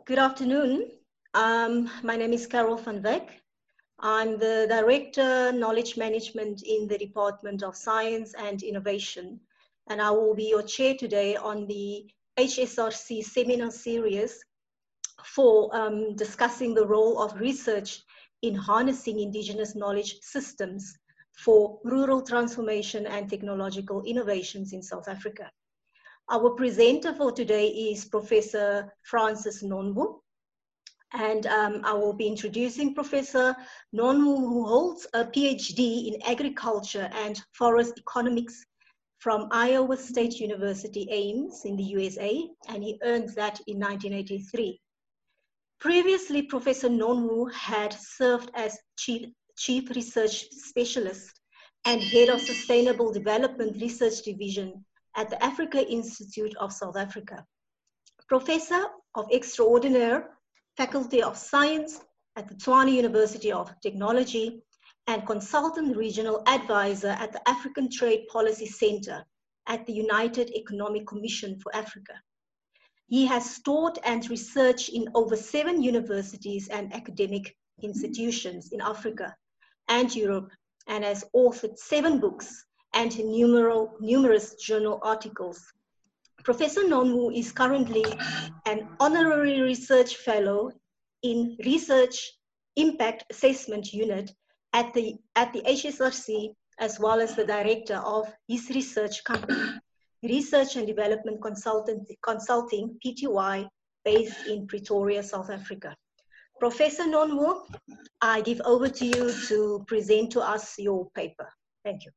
Good afternoon. My name is Carol van Wyk. I'm the Director, Knowledge Management in the Department of Science and Innovation, and I will be your chair today on the HSRC seminar series for discussing the role of research in harnessing indigenous knowledge systems for rural transformation and technological innovations in South Africa. Our presenter for today is Professor Francis Nonwu, and I will be introducing Professor Nonwu, who holds a PhD in agriculture and forest economics from Iowa State University, Ames in the USA, and he earned that in 1983. Previously, Professor Nonwu had served as Chief Research Specialist and Head of Sustainable Development Research Division at the Africa Institute of South Africa. Professor of Extraordinaire Faculty of Science at the Tshwane University of Technology and Consultant Regional Advisor at the African Trade Policy Center at the United Economic Commission for Africa. He has taught and researched in over 7 universities and academic institutions in Africa and Europe, and has authored 7 books and numerous journal articles. Professor Nonwu is currently an honorary research fellow in Research Impact Assessment Unit at the HSRC, as well as the director of his research company, Research and Development Consulting, PTY, based in Pretoria, South Africa. Professor Nonwu, I give over to you to present to us your paper. Thank you.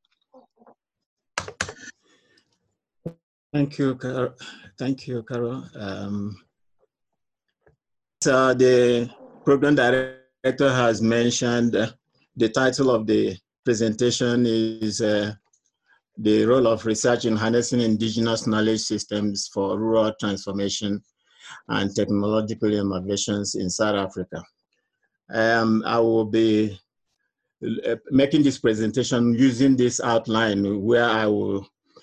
Thank you, Carol. Thank you, Carol. So the program director has mentioned the title of the presentation is the role of research in harnessing indigenous knowledge systems for rural transformation and technological innovations in South Africa. I will be making this presentation using this outline where I will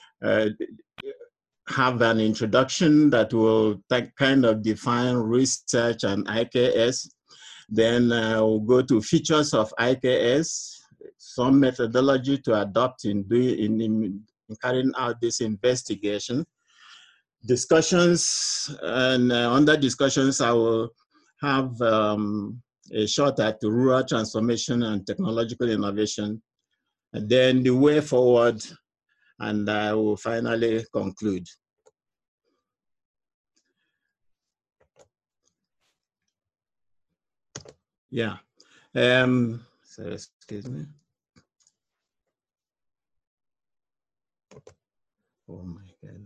have an introduction that will kind of define research and IKS. Then we'll go to features of IKS, some methodology to adopt in carrying out this investigation. Discussions, and under discussions, I will have a shot at rural transformation and technological innovation, and then the way forward, and I will finally conclude. Yeah. So excuse me. Oh my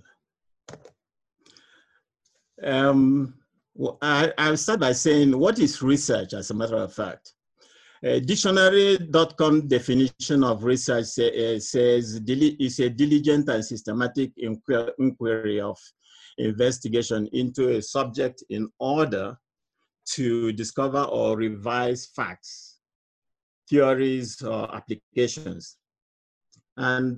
God. Well, I'll start by saying, what is research, as a matter of fact? Dictionary.com definition of research says it's a diligent and systematic inquiry of investigation into a subject in order to discover or revise facts, theories, or applications. And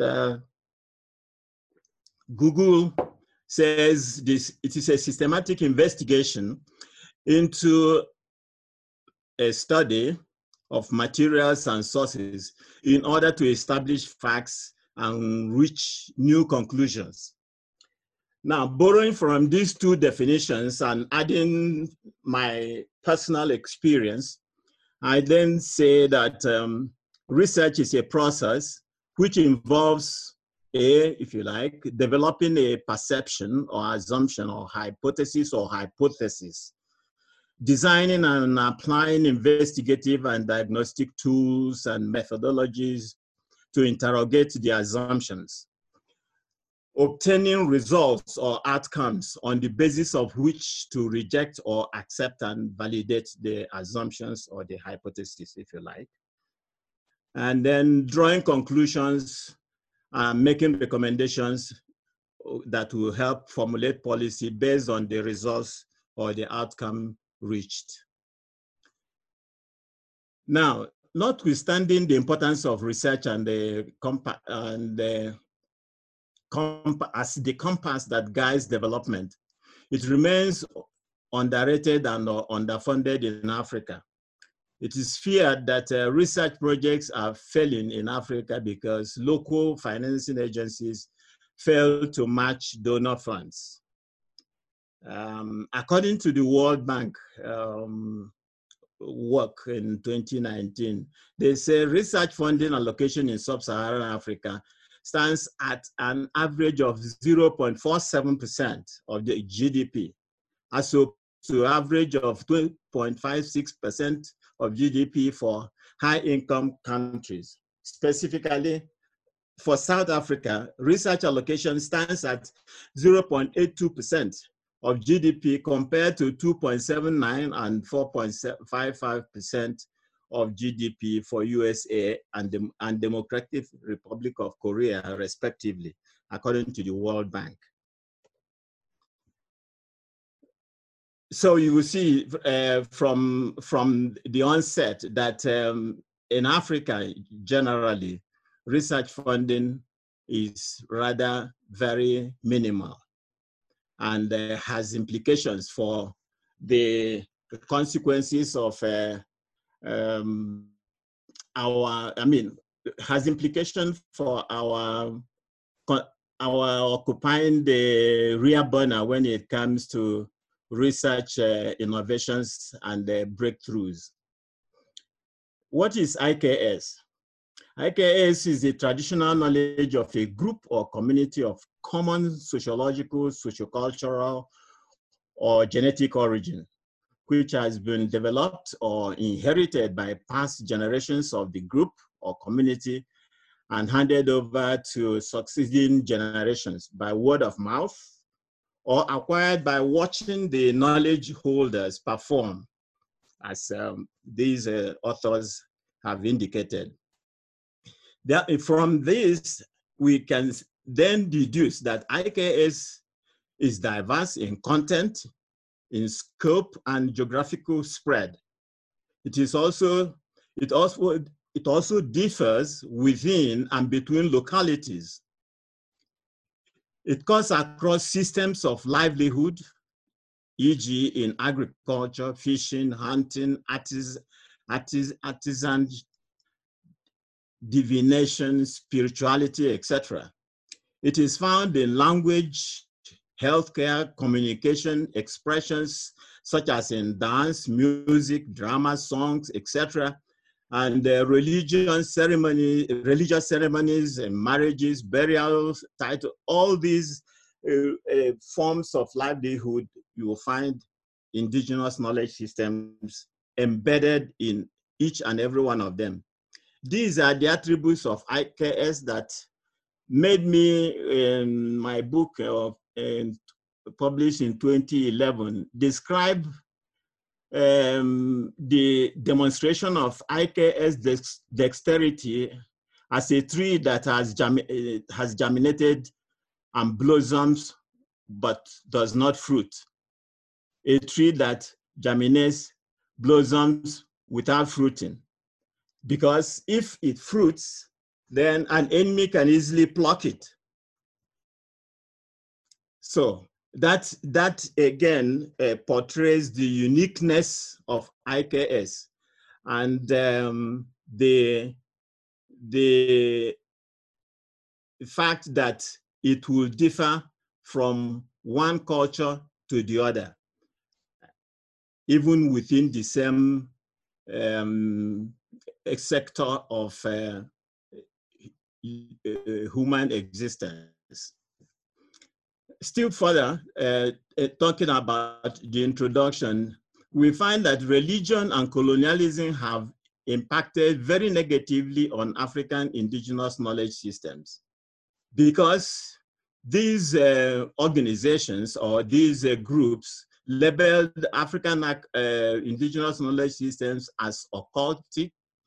Google says it is a systematic investigation into a study of materials and sources in order to establish facts and reach new conclusions. Now, borrowing from these two definitions and adding my personal experience, I then say that research is a process which involves if you like, developing a perception or assumption or hypothesis, designing and applying investigative and diagnostic tools and methodologies to interrogate the assumptions, obtaining results or outcomes on the basis of which to reject or accept and validate the assumptions or the hypothesis, if you like, and then drawing conclusions, making recommendations that will help formulate policy based on the results or the outcome reached. Now, notwithstanding the importance of research and the compass that guides development, it remains underrated and underfunded in Africa. It is feared that research projects are failing in Africa because local financing agencies fail to match donor funds. According to the World Bank work in 2019, they say research funding allocation in sub-Saharan Africa stands at an average of 0.47% of the GDP, as opposed to average of 2.56% of GDP for high-income countries. Specifically, for South Africa, research allocation stands at 0.82% of GDP compared to 2.79 and 4.55% of GDP for USA and Democratic Republic of Korea, respectively, according to the World Bank. So you will see from the onset that in Africa, generally, research funding is rather very minimal and has implications for the consequences of has implications for our occupying the rear burner when it comes to research innovations and breakthroughs. What is IKS? IKS is the traditional knowledge of a group or community of common sociological, sociocultural, or genetic origin, which has been developed or inherited by past generations of the group or community and handed over to succeeding generations by word of mouth or acquired by watching the knowledge holders perform, as these authors have indicated. From this, we can then deduce that IKS is diverse in content, in scope, and geographical spread. It also differs within and between localities. It cuts across systems of livelihood, e.g. in agriculture, fishing, hunting, artisan, divination, spirituality, etc. It is found in language, healthcare, communication, expressions, such as in dance, music, drama, songs, etc. And religious ceremonies, and marriages, burials, title, all these forms of livelihood, you will find indigenous knowledge systems embedded in each and every one of them. These are the attributes of IKS that made me, in my book published in 2011, describe the demonstration of IKS dexterity as a tree that has germinated and blossoms but does not fruit. A tree that germinates, blossoms without fruiting. Because if it fruits, then an enemy can easily pluck it. So that again portrays the uniqueness of IKS and the fact that it will differ from one culture to the other, even within the same sector of human existence. Still further, talking about the introduction, we find that religion and colonialism have impacted very negatively on African indigenous knowledge systems, because these organizations or these groups labeled African indigenous knowledge systems as occultic,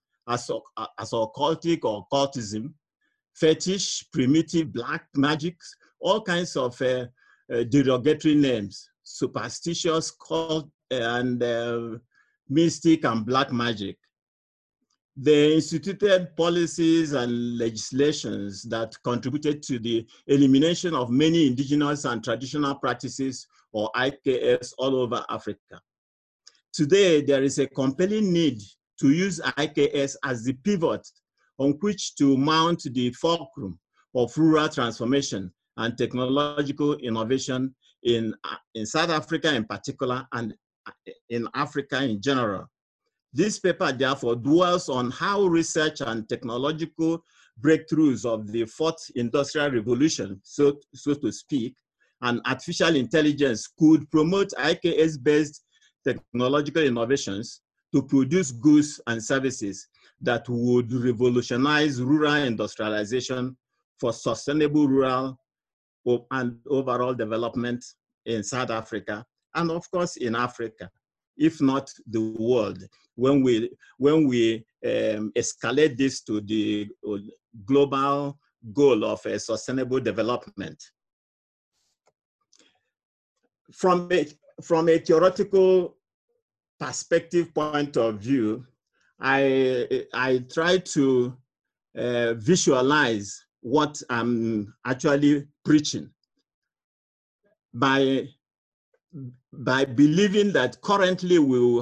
or occultism, fetish, primitive, black magic, all kinds of derogatory names, superstitious, cult, and mystic and black magic. They instituted policies and legislations that contributed to the elimination of many indigenous and traditional practices or IKS all over Africa. Today, there is a compelling need to use IKS as the pivot on which to mount the fulcrum of rural transformation and technological innovation in South Africa in particular and in Africa in general. This paper therefore dwells on how research and technological breakthroughs of the fourth industrial revolution, so to speak, and artificial intelligence could promote IKS-based technological innovations to produce goods and services that would revolutionize rural industrialization for sustainable rural and overall development in South Africa, and of course in Africa, if not the world, when we escalate this to the global goal of a sustainable development. From a theoretical perspective point of view, I try to visualize what I'm actually preaching by believing that currently we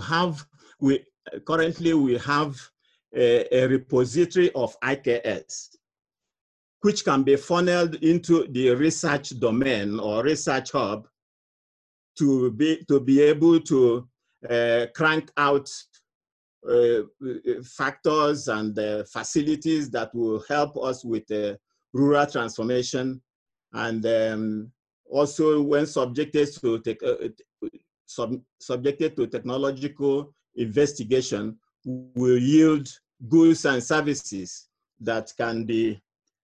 have a repository of IKS, which can be funneled into the research domain or research hub to be able to crank out factors and facilities that will help us with rural transformation, and also when subjected to technological investigation will yield goods and services that can be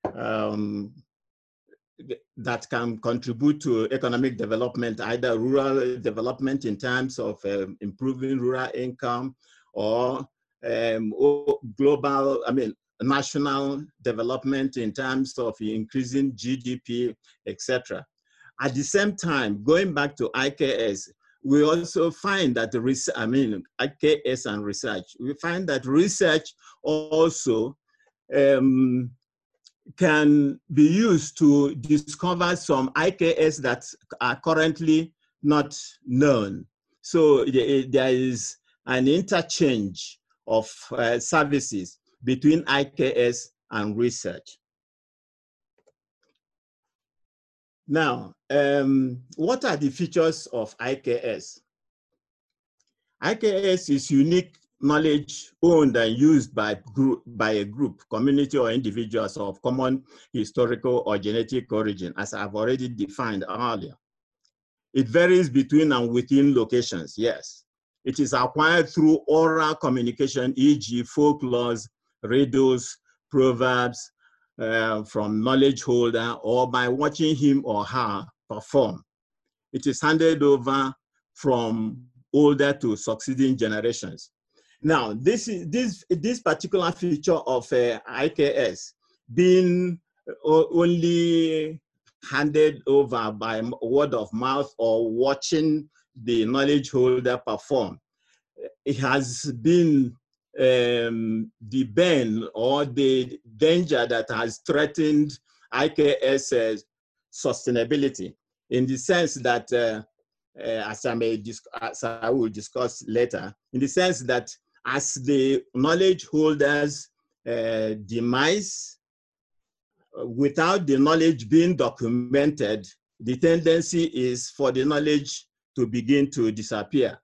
that can contribute to economic development, either rural development in terms of improving rural income, or global, national development in terms of increasing GDP, etc. At the same time, going back to IKS, we also find that IKS and research, we find that research also can be used to discover some IKS that are currently not known. So there is an interchange of services between IKS and research. Now, what are the features of IKS? IKS is unique knowledge owned and used by a group, community, or individuals of common historical or genetic origin, as I've already defined earlier. It varies between and within locations, yes. It is acquired through oral communication, e.g. folklores, riddles, proverbs, from knowledge holder, or by watching him or her perform. It is handed over from older to succeeding generations. Now, this particular feature of IKS being only handed over by word of mouth or watching the knowledge holder perform, it has been the bane or the danger that has threatened IKS sustainability, in the sense that, as I will discuss later, in the sense that as the knowledge holders demise, without the knowledge being documented, the tendency is for the knowledge to begin to disappear.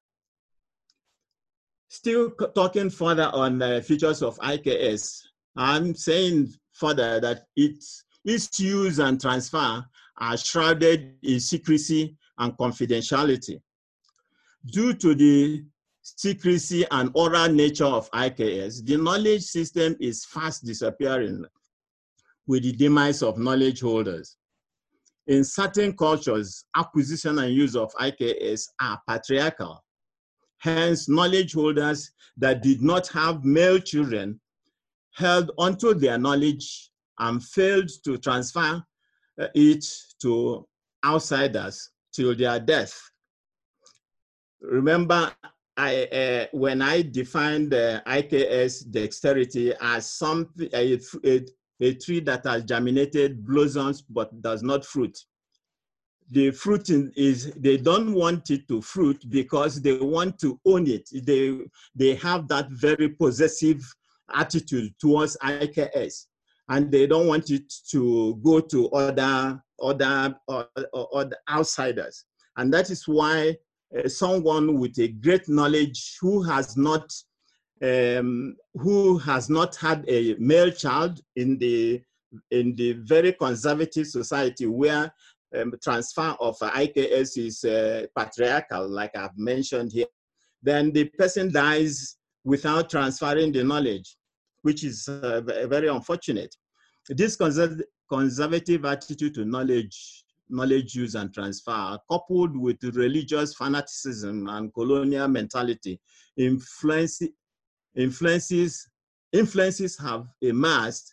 Still talking further on features of IKS, I'm saying further that its use and transfer are shrouded in secrecy and confidentiality. Due to the secrecy and oral nature of IKS, the knowledge system is fast disappearing with the demise of knowledge holders. In certain cultures, acquisition and use of IKS are patriarchal. Hence, knowledge holders that did not have male children held onto their knowledge and failed to transfer it to outsiders till their death. Remember, when I defined IKS dexterity as something, a tree that has germinated, blossoms, but does not fruit. the fruiting is, they don't want it to fruit because they want to own it. They have that very possessive attitude towards IKS, and they don't want it to go to other outsiders. And that is why someone with a great knowledge who has not had a male child in the very conservative society where transfer of IKS is patriarchal, like I've mentioned here, then the person dies without transferring the knowledge, which is very unfortunate. This conservative attitude to knowledge use and transfer, coupled with religious fanaticism and colonial mentality, influences have amassed,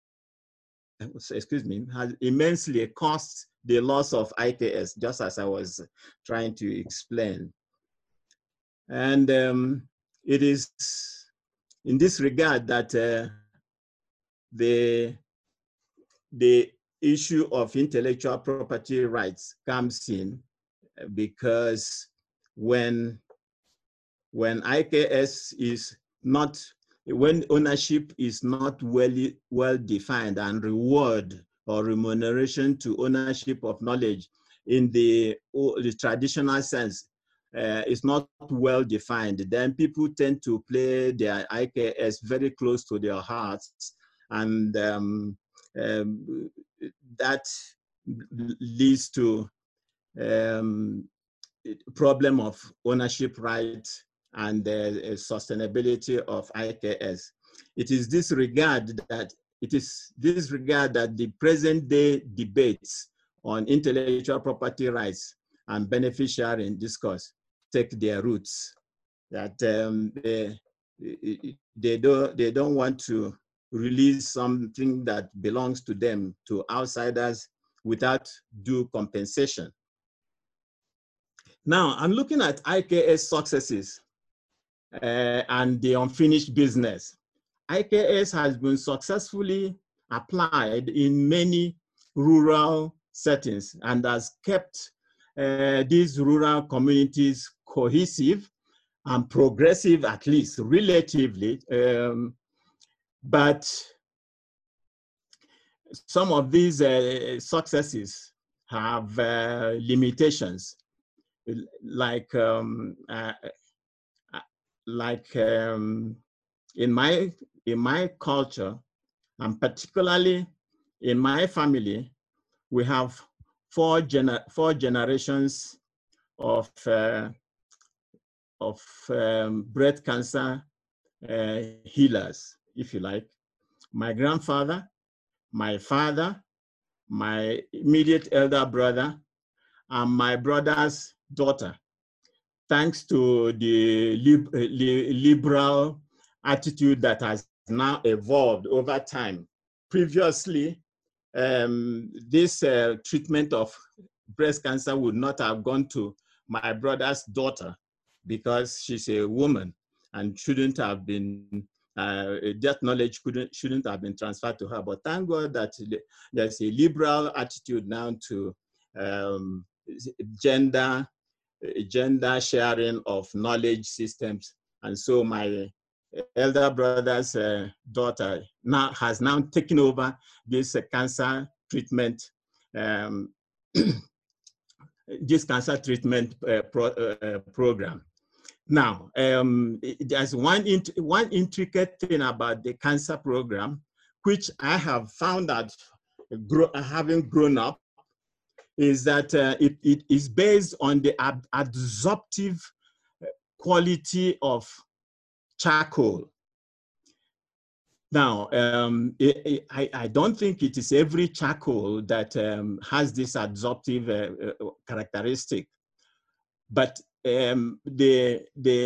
has immensely caused the loss of IKS, just as I was trying to explain. And it is in this regard that the issue of intellectual property rights comes in, because when IKS is not, when ownership is not well defined, and reward or remuneration to ownership of knowledge in the traditional sense is not well defined, then people tend to play their IKS very close to their hearts, and that leads to problem of ownership rights and sustainability of IKS. It is this regard that the present day debates on intellectual property rights and beneficiary discourse take their roots. That they don't want to release something that belongs to them to outsiders without due compensation. Now, I'm looking at IKS successes and the unfinished business. IKS has been successfully applied in many rural settings and has kept these rural communities cohesive and progressive, at least relatively. But some of these successes have limitations, like in my culture, and particularly in my family, we have four generations of breast cancer healers, if you like. My grandfather, my father, my immediate elder brother, and my brother's daughter, thanks to the liberal attitude that has now evolved over time. Previously, this treatment of breast cancer would not have gone to my brother's daughter because she's a woman and shouldn't have been, that knowledge shouldn't have been transferred to her. But thank God that there's a liberal attitude now to gender sharing of knowledge systems. And so my elder brother's daughter has now taken over this cancer treatment, program. Now, there's one intricate thing about the cancer program, which I have found out having grown up, is that it is based on the adsorptive quality of charcoal. Now, I don't think it is every charcoal that has this adsorptive characteristic, but the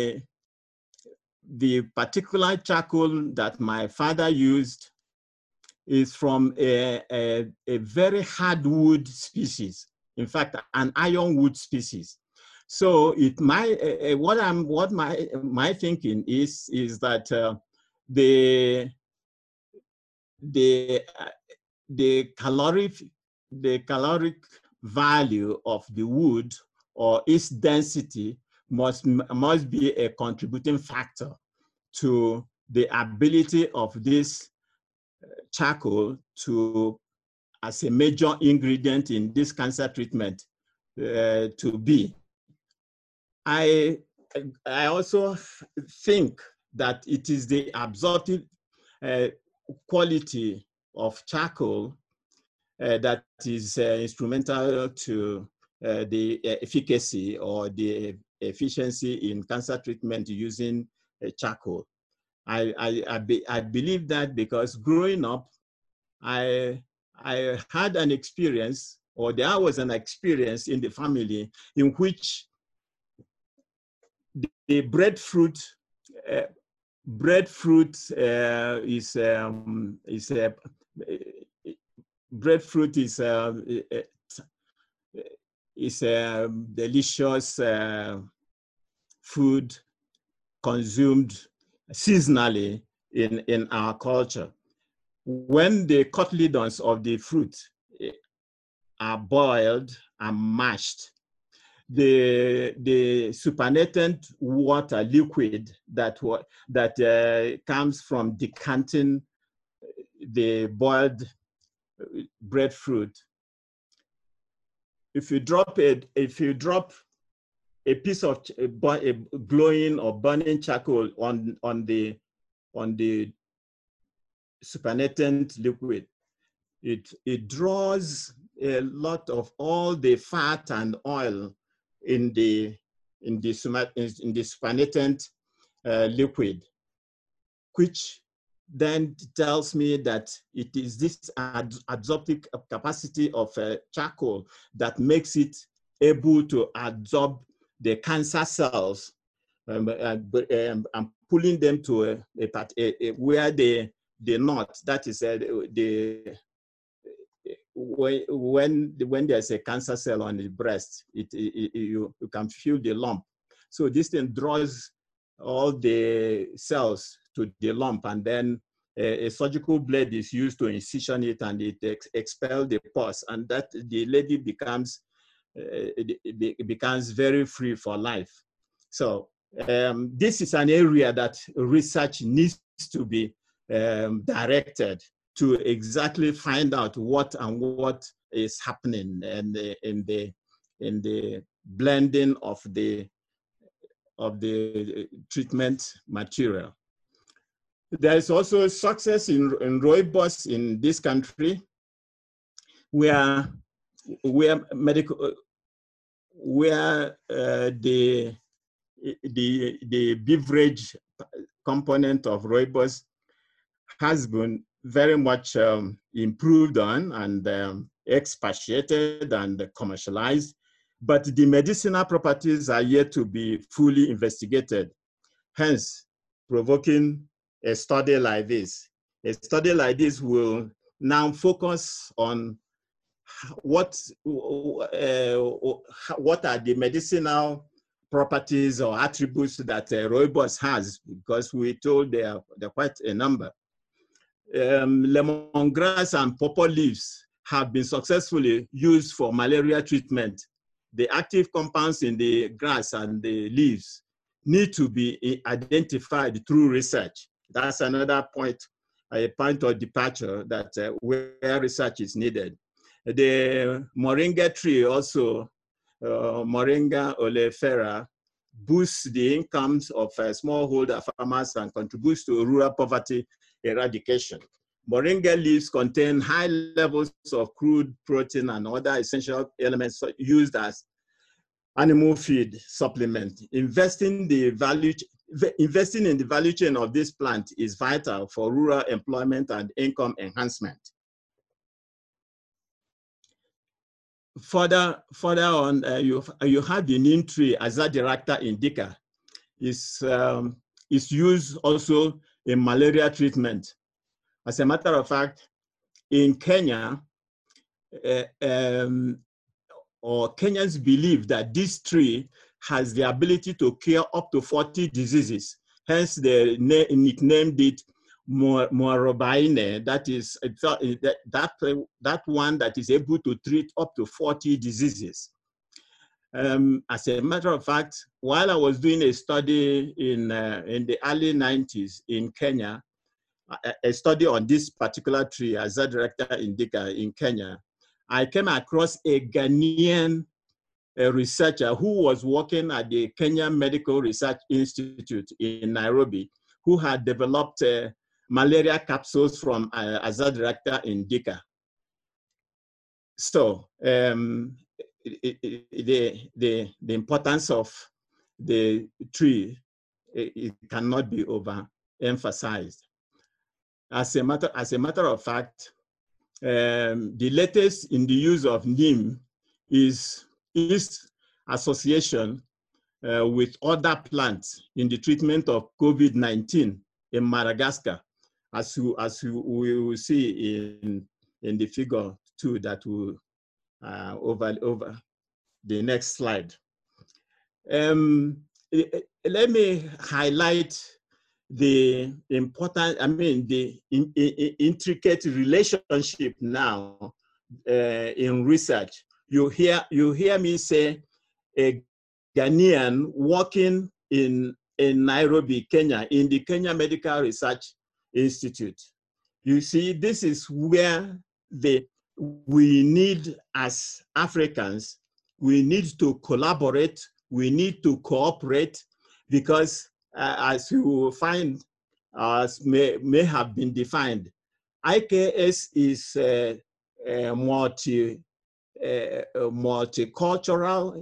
particular charcoal that my father used is from a very hardwood species. In fact, an ironwood species. So it might, what my thinking is that the caloric value of the wood or its density must be a contributing factor to the ability of this charcoal to, as a major ingredient in this cancer treatment, to be. I also think that it is the absorptive quality of charcoal that is instrumental to the efficacy or the efficiency in cancer treatment using charcoal. I believe that because growing up, I had an experience, or there was an experience in the family in which the breadfruit is a delicious food consumed seasonally in our culture. When the cotyledons of the fruit are boiled and mashed, the supernatant water liquid that comes from decanting the boiled breadfruit, if you drop a piece of a glowing or burning charcoal on the supernatant liquid, it draws a lot of all the fat and oil in the supernatant liquid, which then tells me that it is this absorptive capacity of charcoal that makes it able to absorb the cancer cells and pulling them to where they not. That is when there's a cancer cell on the breast, you can feel the lump. So this thing draws all the cells to the lump, and then a surgical blade is used to incision it, and it expels the pus, and that the lady becomes very free for life. So this is an area that research needs to be directed to exactly find out what is happening and in the blending of the treatment material. There is also success in rooibos in this country, where the beverage component of rooibos has been very much improved on and expatiated and commercialized, but the medicinal properties are yet to be fully investigated, hence provoking a study like this. A study like this will now focus on what are the medicinal properties or attributes that rooibos has, because we told there are quite a number. Lemongrass and pawpaw leaves have been successfully used for malaria treatment. The active compounds in the grass and the leaves need to be identified through research. That's another point, a point of departure that where research is needed. The moringa tree also, Moringa oleifera, boosts the incomes of smallholder farmers and contributes to rural poverty eradication. Moringa leaves contain high levels of crude protein and other essential elements used as animal feed supplement. Investing in the value chain of this plant is vital for rural employment and income enhancement. Further on, you have the neem tree, Azadirachta indica. Is used also in malaria treatment. As a matter of fact, in Kenya, Kenyans believe that this tree has the ability to cure up to 40 diseases. Hence, they nicknamed it Muarobaine, that is that one that is able to treat up to 40 diseases. As a matter of fact, while I was doing a study in the early 90s in Kenya, a study on this particular tree as a director indica in Kenya, I came across a Ghanaian researcher who was working at the Kenya Medical Research Institute in Nairobi, who had developed malaria capsules from Azadirachta indica. So the importance of the tree, it cannot be overemphasized. As a matter of fact, the latest in the use of neem is its association with other plants in the treatment of COVID-19 in Madagascar, as we will see in the figure 2 that will over the next slide. Let me highlight the important, the intricate relationship now in research. You hear me say a Ghanaian working in Nairobi, Kenya, in the Kenya Medical Research Institute. You see, this is where we need, as Africans, we need to collaborate, we need to cooperate, because as you will find, as may have been defined, IKS is multicultural.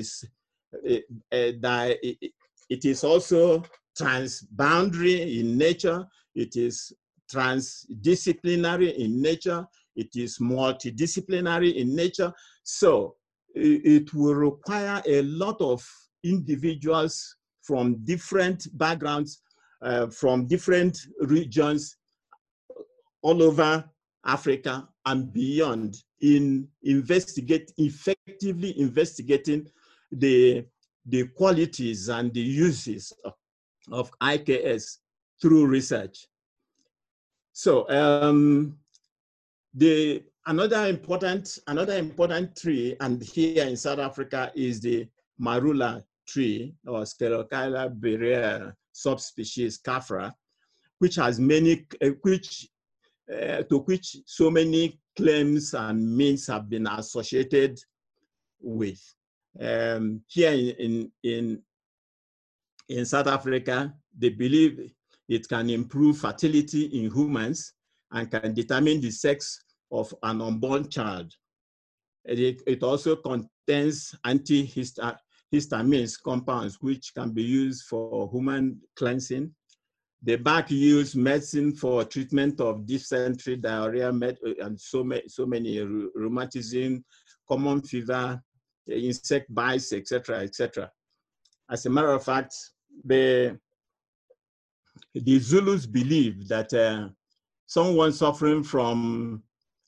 It is also transboundary in nature. It is transdisciplinary in nature. It is multidisciplinary in nature. So it will require a lot of individuals from different backgrounds, from different regions all over Africa and beyond, in effectively investigating the qualities and the uses of IKS through research. So another important tree, and here in South Africa, is the marula tree, or Sclerochila berea subspecies Khafra, which has many, to which so many claims and means have been associated with. Here in South Africa, they believe it can improve fertility in humans and can determine the sex of an unborn child. It also contains antihistamines compounds, which can be used for human cleansing. The bark used medicine for treatment of dysentery, diarrhea, and so many rheumatism, common fever, insect bites, etc., etc. As a matter of fact, the Zulus believe that someone suffering from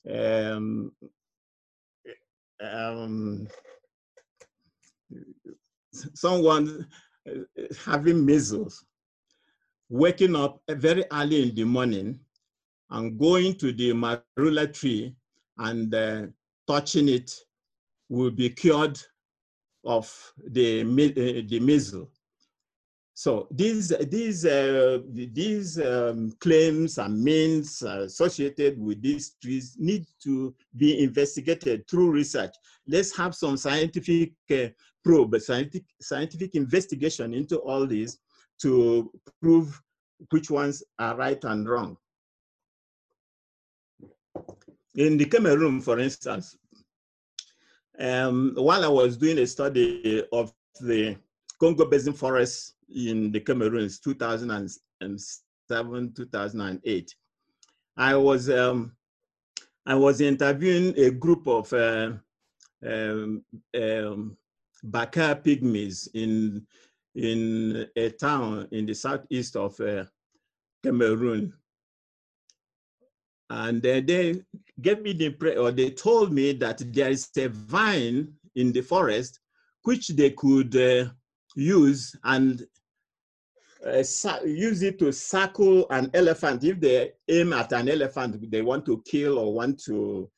someone having measles, waking up very early in the morning and going to the marula tree and touching it will be cured of the measles. So these claims and means associated with these trees need to be investigated through research. Let's have some scientific probe, scientific investigation into all these to prove which ones are right and wrong. In the Cameroon, for instance, while I was doing a study of the Congo Basin forest in the Cameroon, 2007, 2008, I was interviewing a group of Baka pygmies in a town in the southeast of Cameroon. And they gave me they told me that there is a vine in the forest which they could use and use it to circle an elephant. If they aim at an elephant, they want to kill or want to,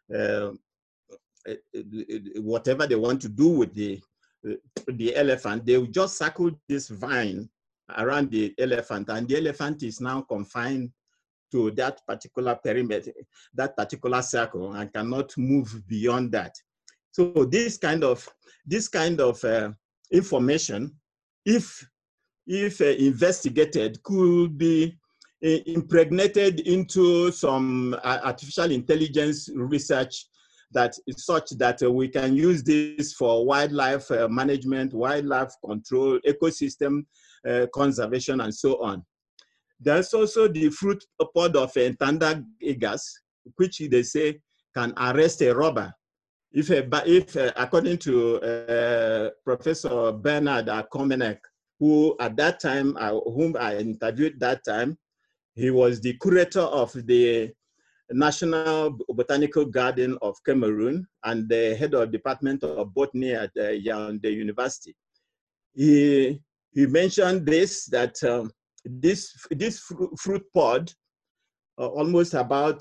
whatever they want to do with the elephant, they will just circle this vine around the elephant, and the elephant is now confined to that particular perimeter, that particular circle, and cannot move beyond that. So this kind of information, if investigated, could be impregnated into some artificial intelligence research that is such that we can use this for wildlife management, wildlife control, ecosystem conservation, and so on. There's also the fruit pod of Ntanda Egas, which they say can arrest a robber. If according to Professor Bernard Komenek, who at that time, whom I interviewed that time, he was the curator of the National Botanical Garden of Cameroon and the head of Department of Botany at Yaoundé University. He mentioned this, that this fruit pod, almost about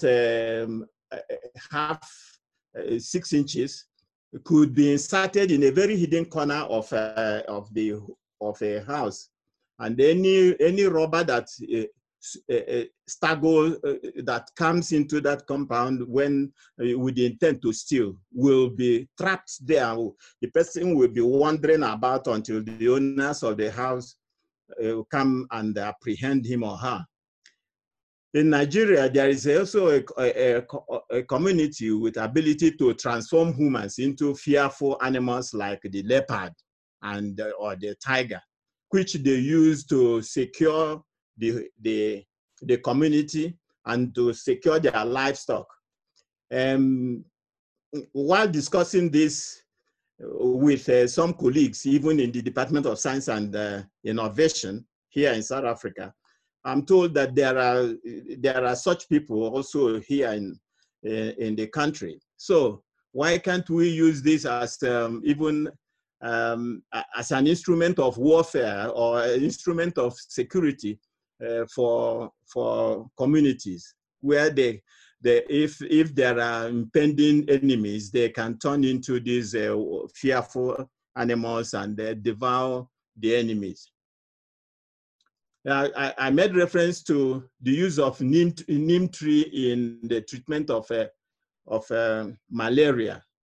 half 6 inches, could be inserted in a very hidden corner of a house, and any robber that that comes into that compound when with the intent to steal will be trapped there. The person will be wandering about until the owners of the house come and apprehend him or her. In Nigeria, there is also a community with ability to transform humans into fearful animals like the leopard and or the tiger, which they use to secure the community and to secure their livestock. While discussing this with some colleagues, even in the Department of Science and Innovation here in South Africa, I'm told that there are such people also here in the country. So why can't we use this as even as an instrument of warfare or an instrument of security for communities, where if there are impending enemies, they can turn into these fearful animals and devour the enemies. I made reference to the use of neem tree in the treatment of malaria.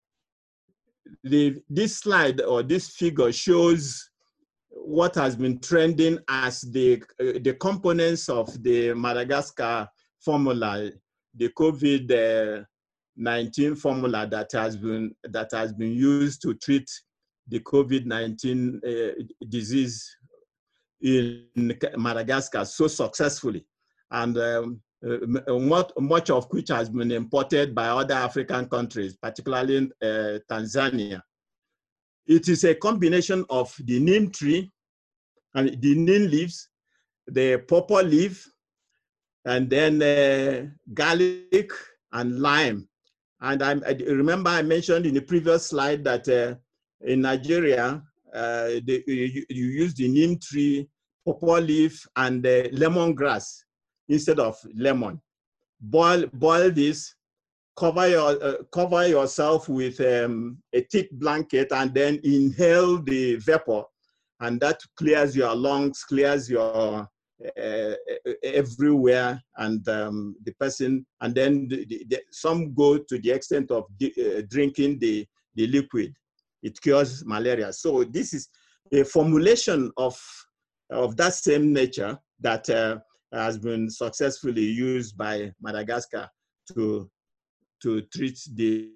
This slide or this figure shows what has been trending as the components of the Madagascar formula, the COVID-19 formula that has been used to treat the COVID-19 disease in Madagascar so successfully, and much of which has been imported by other African countries, particularly Tanzania. It is a combination of the neem tree and the neem leaves, the pawpaw leaf, and then garlic and lime. And I remember I mentioned in the previous slide that in Nigeria, you use the neem tree, pawpaw leaf, and lemongrass instead of lemon. Boil this, cover yourself with a thick blanket, and then inhale the vapor, and that clears your lungs, clears your everywhere, and the person, and then some go to the extent of drinking the liquid. It cures malaria. So this is a formulation of that same nature that has been successfully used by Madagascar to treat the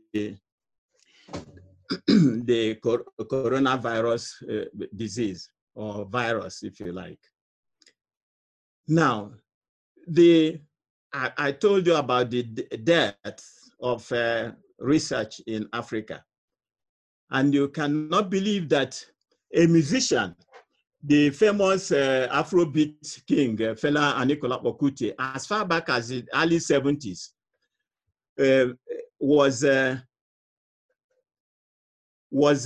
coronavirus disease, or virus, if you like. Now, I told you about the dearth of research in Africa. And you cannot believe that a musician, the famous Afrobeat king, Fela Anikulapo Kuti, as far back as the early 70s, was was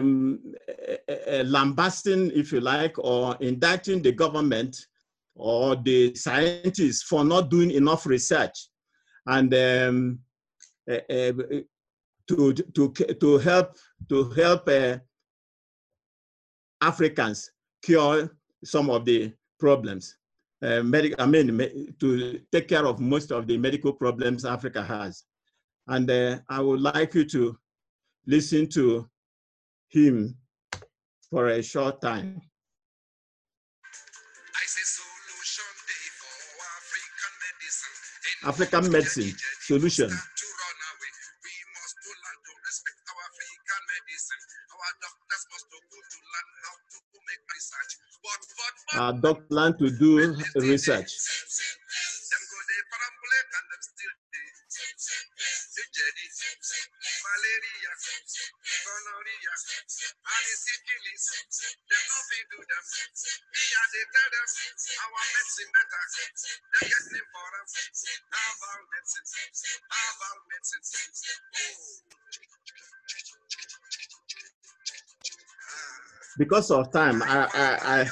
lambasting, if you like, or indicting the government or the scientists for not doing enough research and to help Africans cure some of the problems. To take care of most of the medical problems Africa has. And I would like you to listen to him for a short time. African medicine solution. Our doctors learn to do research. Because of time, I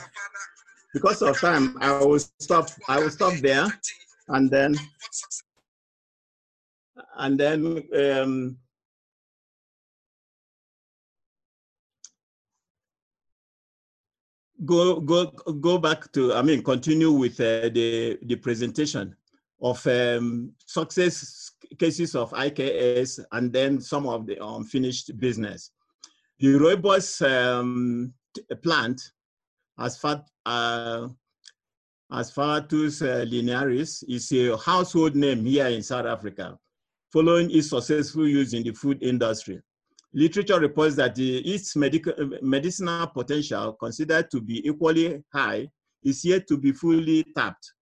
will stop there, and then go back to, continue with the presentation of success cases of IKS and then some of the unfinished business. The Rooibos plant, Asphatus linearis, is a household name here in South Africa, following its successful use in the food industry. Literature reports that its medicinal potential, considered to be equally high, is yet to be fully tapped.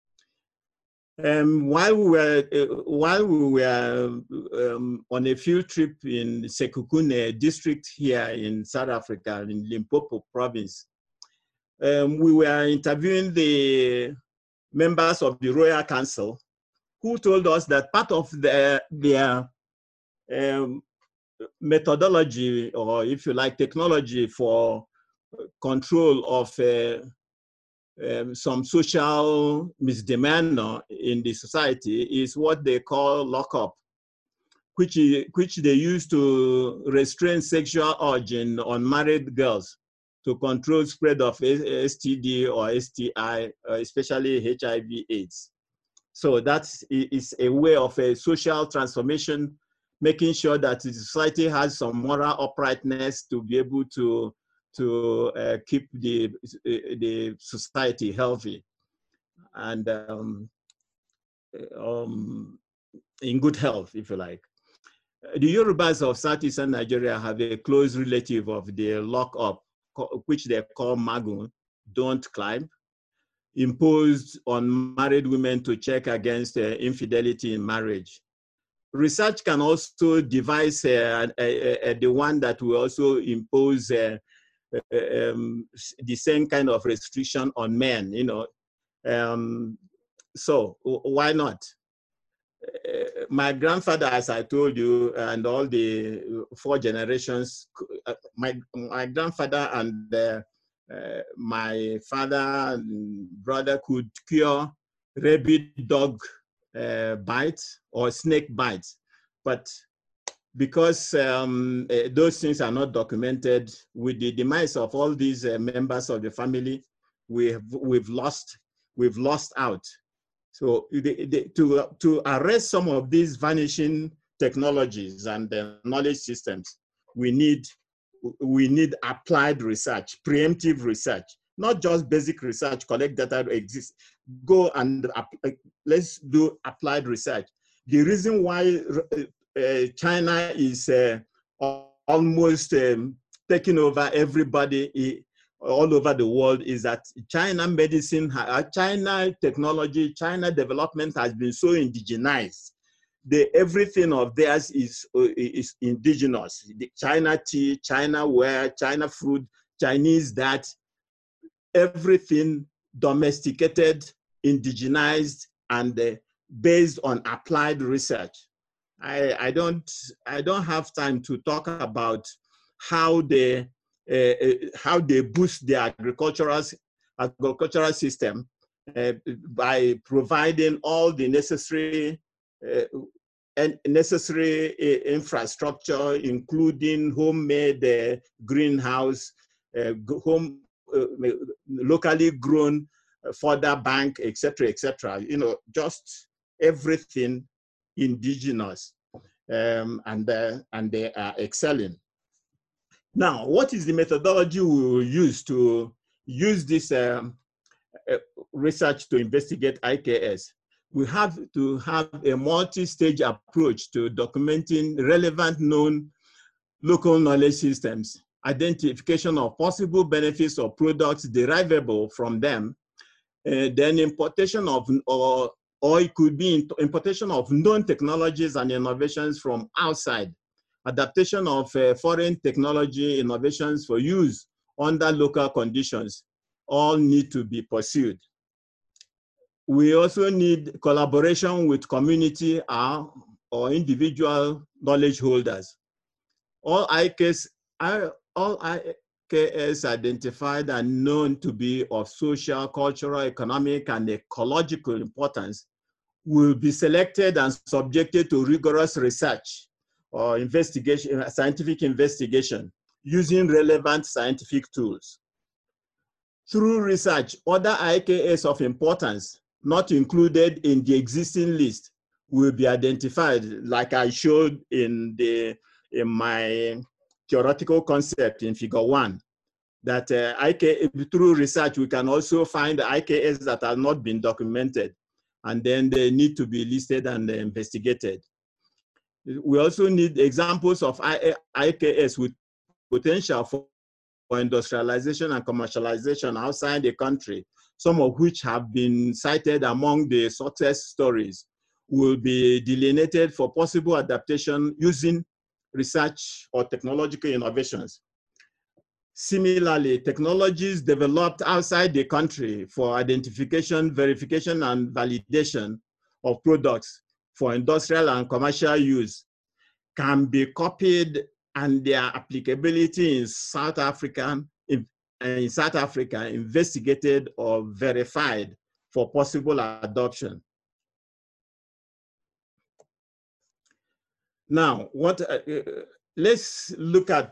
While we were on a field trip in Sekhukhune district here in South Africa, in Limpopo province, we were interviewing the members of the Royal Council, who told us that part of their methodology, or if you like, technology for control of some social misdemeanor in the society is what they call lockup, which they use to restrain sexual urge in unmarried girls to control spread of STD or STI, especially HIV/AIDS. So that is a way of a social transformation, making sure that the society has some moral uprightness to be able to keep the society healthy and in good health, if you like. The Yorubas of Southeastern Nigeria have a close relative of the lock-up, which they call Magun, don't climb, imposed on married women to check against infidelity in marriage. Research can also devise the one that will also impose the same kind of restriction on men, so why not? My grandfather, as I told you, and all the 4 generations, my grandfather and my father and brother could cure rabid dog bite or snake bite, but because those things are not documented, with the demise of all these members of the family, we've lost out. So to arrest some of these vanishing technologies and knowledge systems, we need applied research, preemptive research, not just basic research, collect data that exists. Go and let's do applied research. The reason why China is almost taking over everybody all over the world is that China medicine, China technology, China development has been so indigenized. Everything of theirs is indigenous. The China tea, China wear, China food, Chinese that, everything domesticated, indigenized, and based on applied research. I don't have time to talk about how they boost their agricultural system by providing all the necessary infrastructure, including homemade greenhouse, locally grown fodder bank, etc., etc. You know, just everything indigenous, and they are excelling. Now, what is the methodology we will use to use this research to investigate IKS? We have to have a multi-stage approach to documenting relevant known local knowledge systems, identification of possible benefits or products derivable from them, then importation of, or it could be importation of known technologies and innovations from outside, adaptation of foreign technology innovations for use under local conditions, all need to be pursued. We also need collaboration with community or individual knowledge holders. All IKS identified and known to be of social, cultural, economic, and ecological importance will be selected and subjected to rigorous research or investigation, scientific investigation, using relevant scientific tools. Through research, other IKS of importance not included in the existing list will be identified, like I showed in my theoretical concept in figure 1, that through research, we can also find IKS that have not been documented, and then they need to be listed and investigated. We also need examples of IKS with potential for industrialization and commercialization outside the country, some of which have been cited among the success stories, will be delineated for possible adaptation using research or technological innovations. Similarly, technologies developed outside the country for identification, verification, and validation of products for industrial and commercial use can be copied, and their applicability in South Africa investigated or verified for possible adoption. Now, let's look at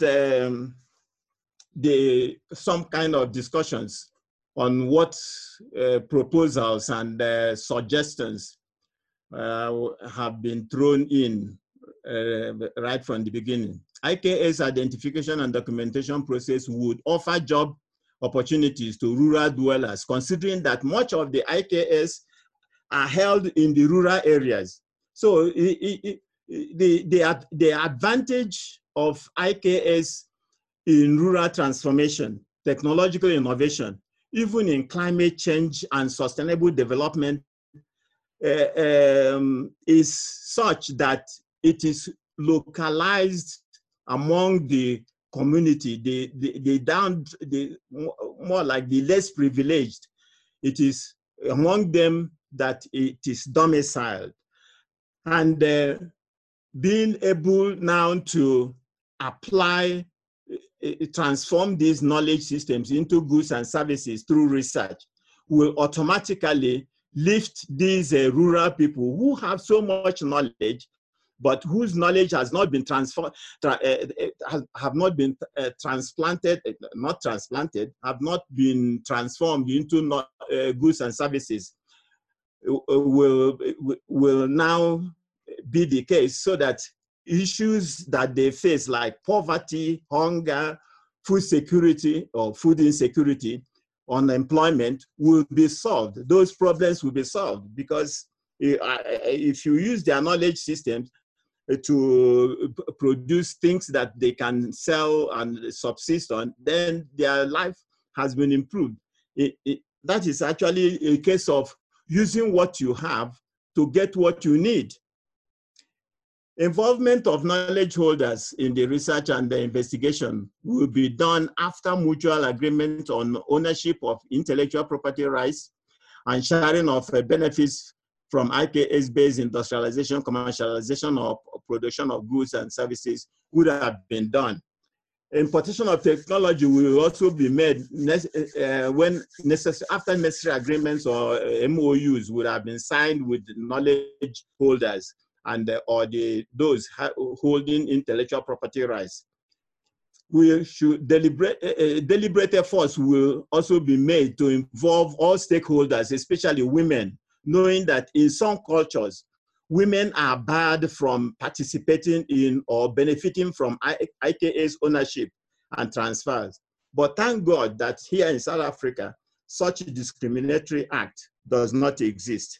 some kind of discussions on what proposals and suggestions have been thrown in right from the beginning. IKS identification and documentation process would offer job opportunities to rural dwellers, considering that much of the IKS are held in the rural areas. So the advantage of IKS in rural transformation, technological innovation, even in climate change and sustainable development, is such that it is localized among the community, more like the less privileged. It is among them that it is domiciled. And being able now to apply, transform these knowledge systems into goods and services through research will automatically lift these rural people who have so much knowledge, but whose knowledge has not been transplanted, have not been transformed into goods and services, will now be the case, so that issues that they face like poverty, hunger, food security or food insecurity, unemployment will be solved. Those problems will be solved because if you use their knowledge systems to produce things that they can sell and subsist on, then their life has been improved. That is actually a case of using what you have to get what you need. Involvement of knowledge holders in the research and the investigation will be done after mutual agreement on ownership of intellectual property rights and sharing of benefits from IKS-based industrialization, commercialization, or production of goods and services would have been done. Importation of technology will also be made when necessary, after necessary agreements or MOUs would have been signed with knowledge holders and or those holding intellectual property rights. We should deliberate efforts will also be made to involve all stakeholders, especially women, knowing that in some cultures, women are barred from participating in or benefiting from IKA's ownership and transfers. But thank God that here in South Africa, such a discriminatory act does not exist.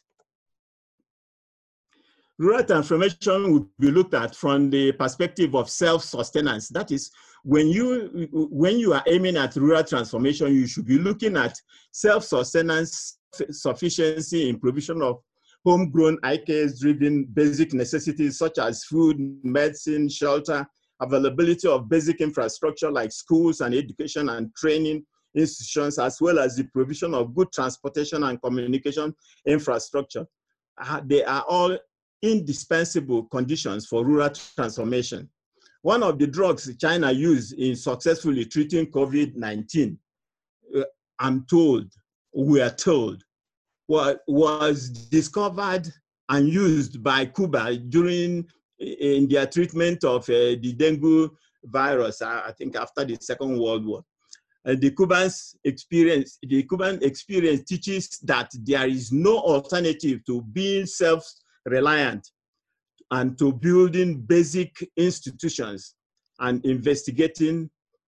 Rural transformation will be looked at from the perspective of self-sustenance. That is, when you are aiming at rural transformation, you should be looking at self-sustenance, sufficiency in provision of homegrown IKS-driven basic necessities such as food, medicine, shelter, availability of basic infrastructure like schools and education and training institutions, as well as the provision of good transportation and communication infrastructure. They are all indispensable conditions for rural transformation. One of the drugs China used in successfully treating COVID-19, we are told, was discovered and used by Cuba in their treatment of the dengue virus, I think after the Second World War. The Cuban experience teaches that there is no alternative to being self-reliant and to building basic institutions and investing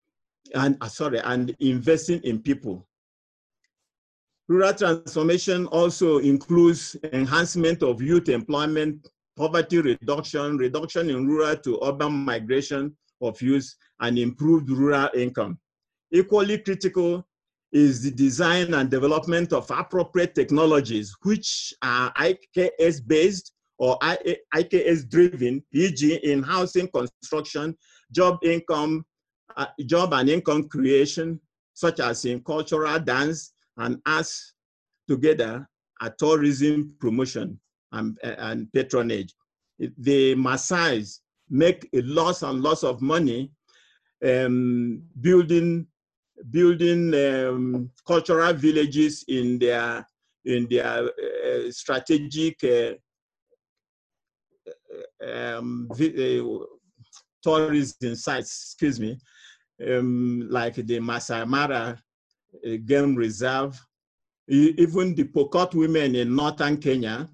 in people. Rural transformation also includes enhancement of youth employment, poverty reduction, reduction in rural to urban migration of youth, and improved rural income. Equally critical is the design and development of appropriate technologies, which are IKS-based or IKS-driven, e.g. in housing construction, job and income creation, such as in cultural dance and arts together, tourism promotion and patronage. The Maasais make a lots and lots of money building cultural villages in their strategic tourism sites, like the Masai Mara Game Reserve, even the Pokot women in northern Kenya,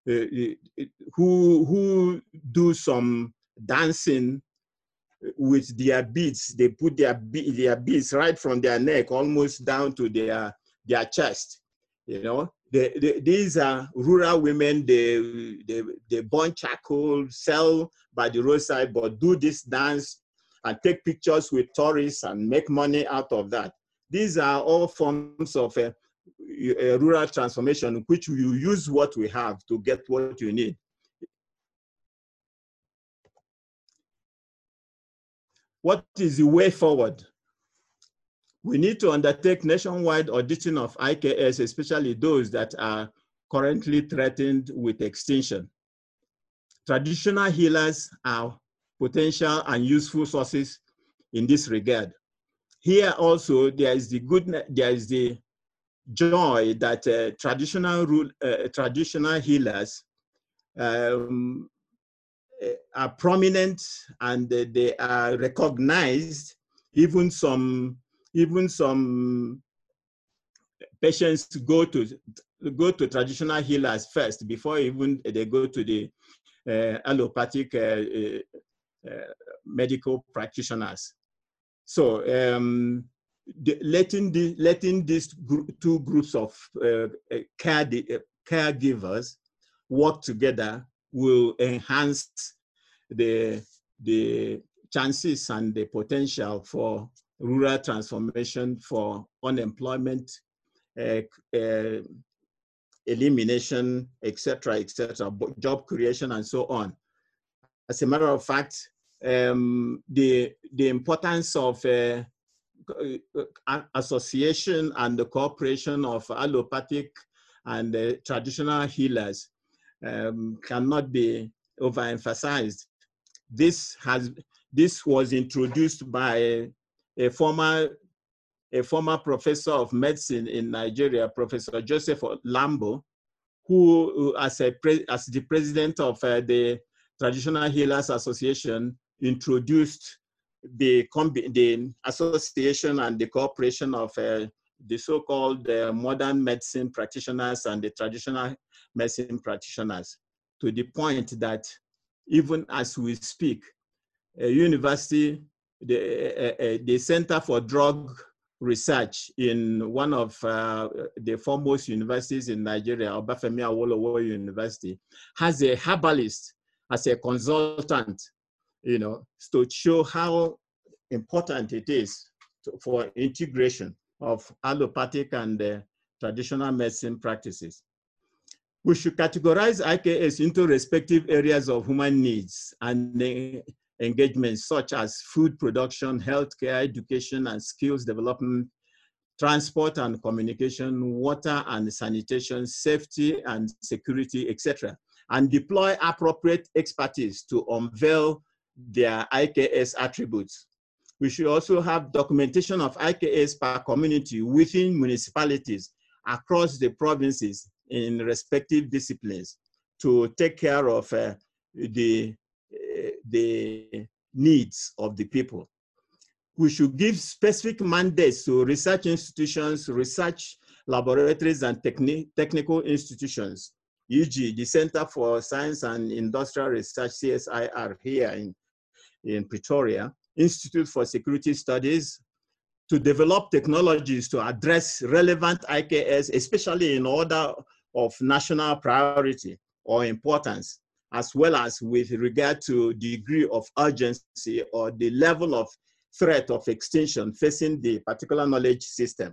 who do some dancing with their beads. They put their beads right from their neck almost down to their chest. You know, these are rural women. They burn charcoal, sell by the roadside, but do this dance and take pictures with tourists and make money out of that. These are all forms of rural transformation, which you use what we have to get what you need. What is the way forward? We need to undertake nationwide auditing of IKS, especially those that are currently threatened with extinction. Traditional healers are potential and useful sources in this regard. Here also, there is the joy that traditional healers are prominent and they are recognized. Even some patients go to traditional healers first before even they go to the allopathic medical practitioners. So letting these two groups of caregivers work together will enhance the chances and the potential for rural transformation, for unemployment elimination, etc., job creation, and so on. As a matter of fact, the importance of association and the cooperation of allopathic and traditional healers cannot be overemphasized. This was introduced by a former professor of medicine in Nigeria, Professor Joseph Lambo, who as the president of the Traditional Healers Association, introduced the association and the cooperation of the so-called modern medicine practitioners and the traditional medicine practitioners, to the point that even as we speak, a university, the Center for Drug Research in one of the foremost universities in Nigeria, Obafemi Awolowo University, has a herbalist as a consultant, to show how important it is for integration of allopathic and traditional medicine practices. We should categorize IKS into respective areas of human needs and engagements such as food production, healthcare, education and skills development, transport and communication, water and sanitation, safety and security, etc., and deploy appropriate expertise to unveil their IKS attributes. We should also have documentation of IKS per community within municipalities across the provinces in respective disciplines to take care of the needs of the people. We should give specific mandates to research institutions, research laboratories, and technical institutions, e.g. the Center for Science and Industrial Research, CSIR, here in Pretoria, Institute for Security Studies, to develop technologies to address relevant IKS, especially in order of national priority or importance, as well as with regard to degree of urgency or the level of threat of extinction facing the particular knowledge system.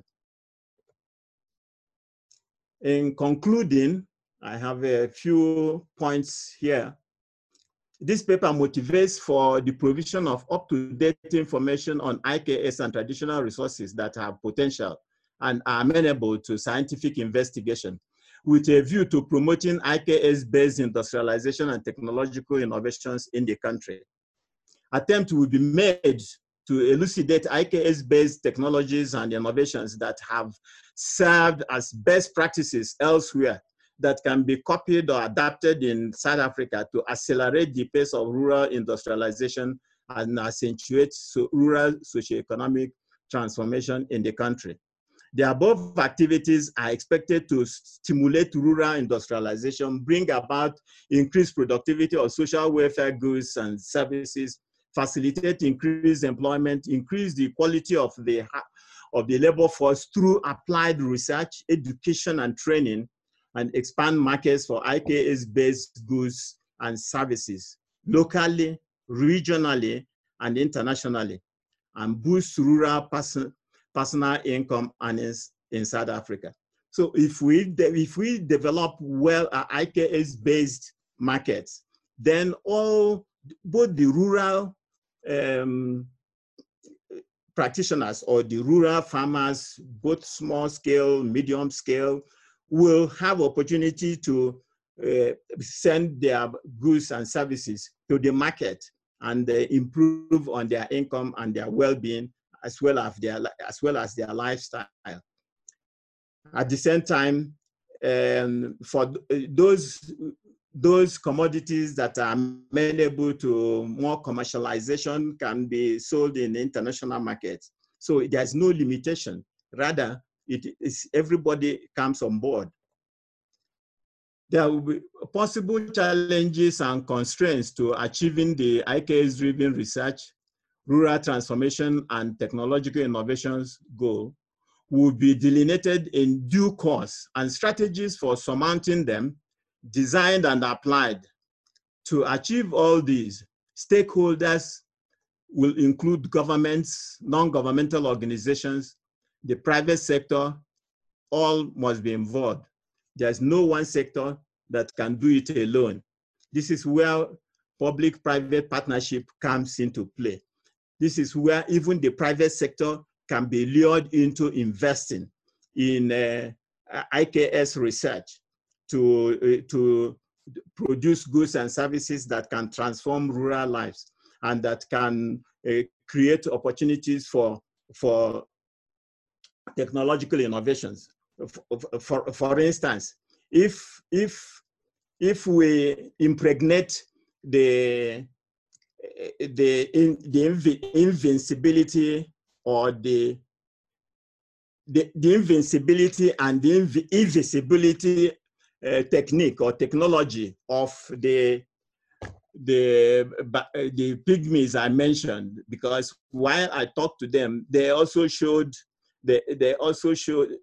In concluding, I have a few points here. This paper motivates for the provision of up-to-date information on IKS and traditional resources that have potential and are amenable to scientific investigation, with a view to promoting IKS-based industrialization and technological innovations in the country. Attempts will be made to elucidate IKS-based technologies and innovations that have served as best practices elsewhere that can be copied or adapted in South Africa to accelerate the pace of rural industrialization and accentuate rural socioeconomic transformation in the country. The above activities are expected to stimulate rural industrialization, bring about increased productivity of social welfare goods and services, facilitate increased employment, increase the quality of the labor force through applied research, education and training, and expand markets for IKS-based goods and services locally, regionally, and internationally, and boost rural personal income earnings in South Africa. So if we develop well IKS-based markets, then both the rural practitioners or the rural farmers, both small scale, medium scale, will have opportunity to send their goods and services to the market and improve on their income and their well-being, as well as their lifestyle. At the same time, for those commodities that are amenable to more commercialization can be sold in international markets. So there's no limitation. Rather, everybody comes on board. There will be possible challenges and constraints to achieving the IKS-driven research, rural transformation, and technological innovations goal will be delineated in due course, and strategies for surmounting them designed and applied. To achieve all these, stakeholders will include governments, non-governmental organizations, the private sector. All must be involved. There's no one sector that can do it alone. This is where public-private partnership comes into play. This is where even the private sector can be lured into investing in IKS research to produce goods and services that can transform rural lives and that can create opportunities for for technological innovations. For instance, if we impregnate the invincibility or the invincibility and the invisibility technique or technology of the pygmies I mentioned, because while I talked to them, they also showed the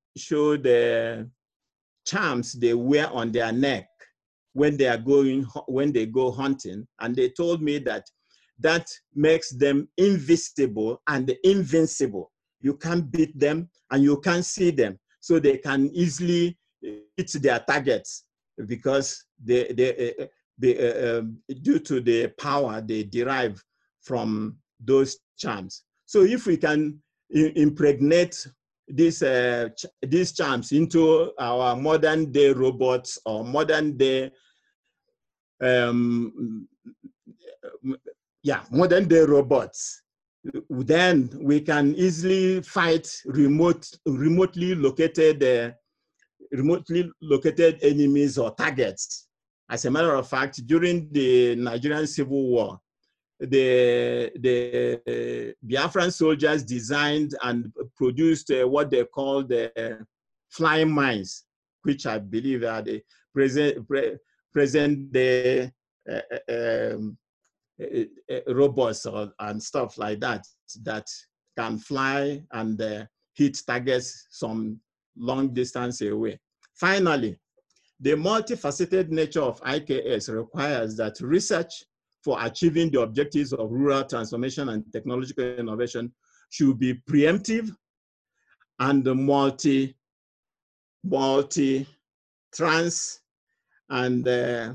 charms they wear on their neck when they go hunting, and they told me that makes them invisible and invincible. You can't beat them and you can't see them, so they can easily hit their targets because due to the power they derive from those charms. So if we can impregnate these charms into our modern day robots or modern day modern day robots, then we can easily fight remotely located enemies or targets. As a matter of fact, during the Nigerian Civil War, the Biafran soldiers designed and produced what they call the flying mines, which I believe are the present day robots and stuff like that can fly and hit targets some long distance away. Finally, the multifaceted nature of IKS requires that research for achieving the objectives of rural transformation and technological innovation should be preemptive and multi-trans and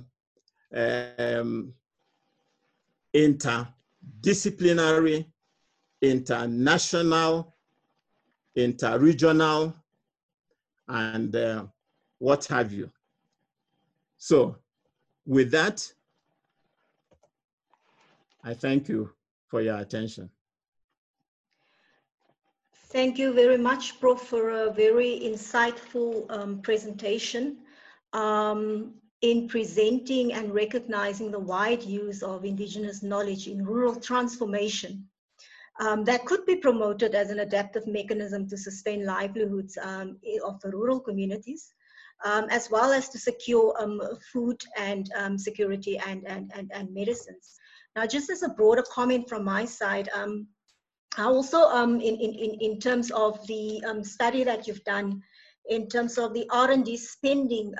interdisciplinary, international, interregional, and what have you. So with that, I thank you for your attention. Thank you very much, Prof, for a very insightful presentation in presenting and recognizing the wide use of indigenous knowledge in rural transformation that could be promoted as an adaptive mechanism to sustain livelihoods of the rural communities, as well as to secure food and security and medicines. Now, just as a broader comment from my side, I also, in terms of the study that you've done, in terms of the R&D spending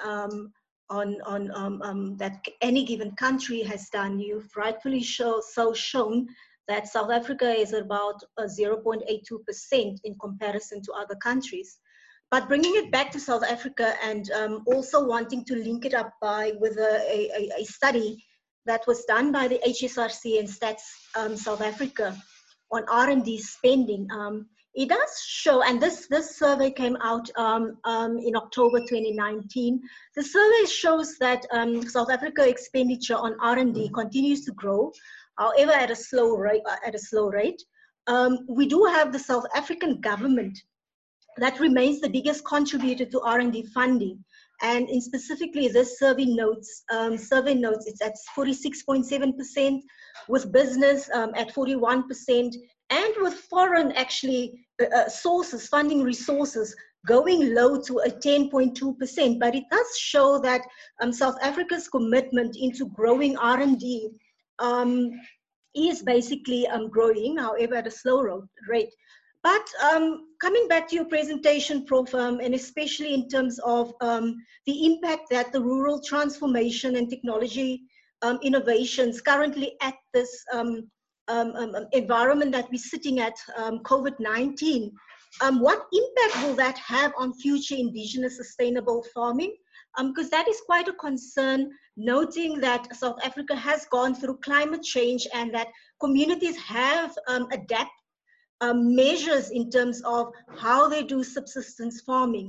that any given country has done, you've rightfully shown that South Africa is about 0.82% in comparison to other countries. But bringing it back to South Africa and also wanting to link it up with a study that was done by the HSRC and Stats South Africa on R&D spending, it does show, and this survey came out in October 2019. The survey shows that South Africa expenditure on R&D continues to grow, however at a slow rate. We do have the South African government that remains the biggest contributor to R&D funding. And in specifically this survey notes it's at 46.7%, with business at 41%, and with foreign actually sources, funding resources, going low to a 10.2%. But it does show that South Africa's commitment into growing R&D is basically growing, however at a slow rate. But coming back to your presentation, Prof, and especially in terms of the impact that the rural transformation and technology innovations currently at this environment that we're sitting at, COVID-19, what impact will that have on future indigenous sustainable farming? Because that is quite a concern, noting that South Africa has gone through climate change and that communities have adapted measures in terms of how they do subsistence farming.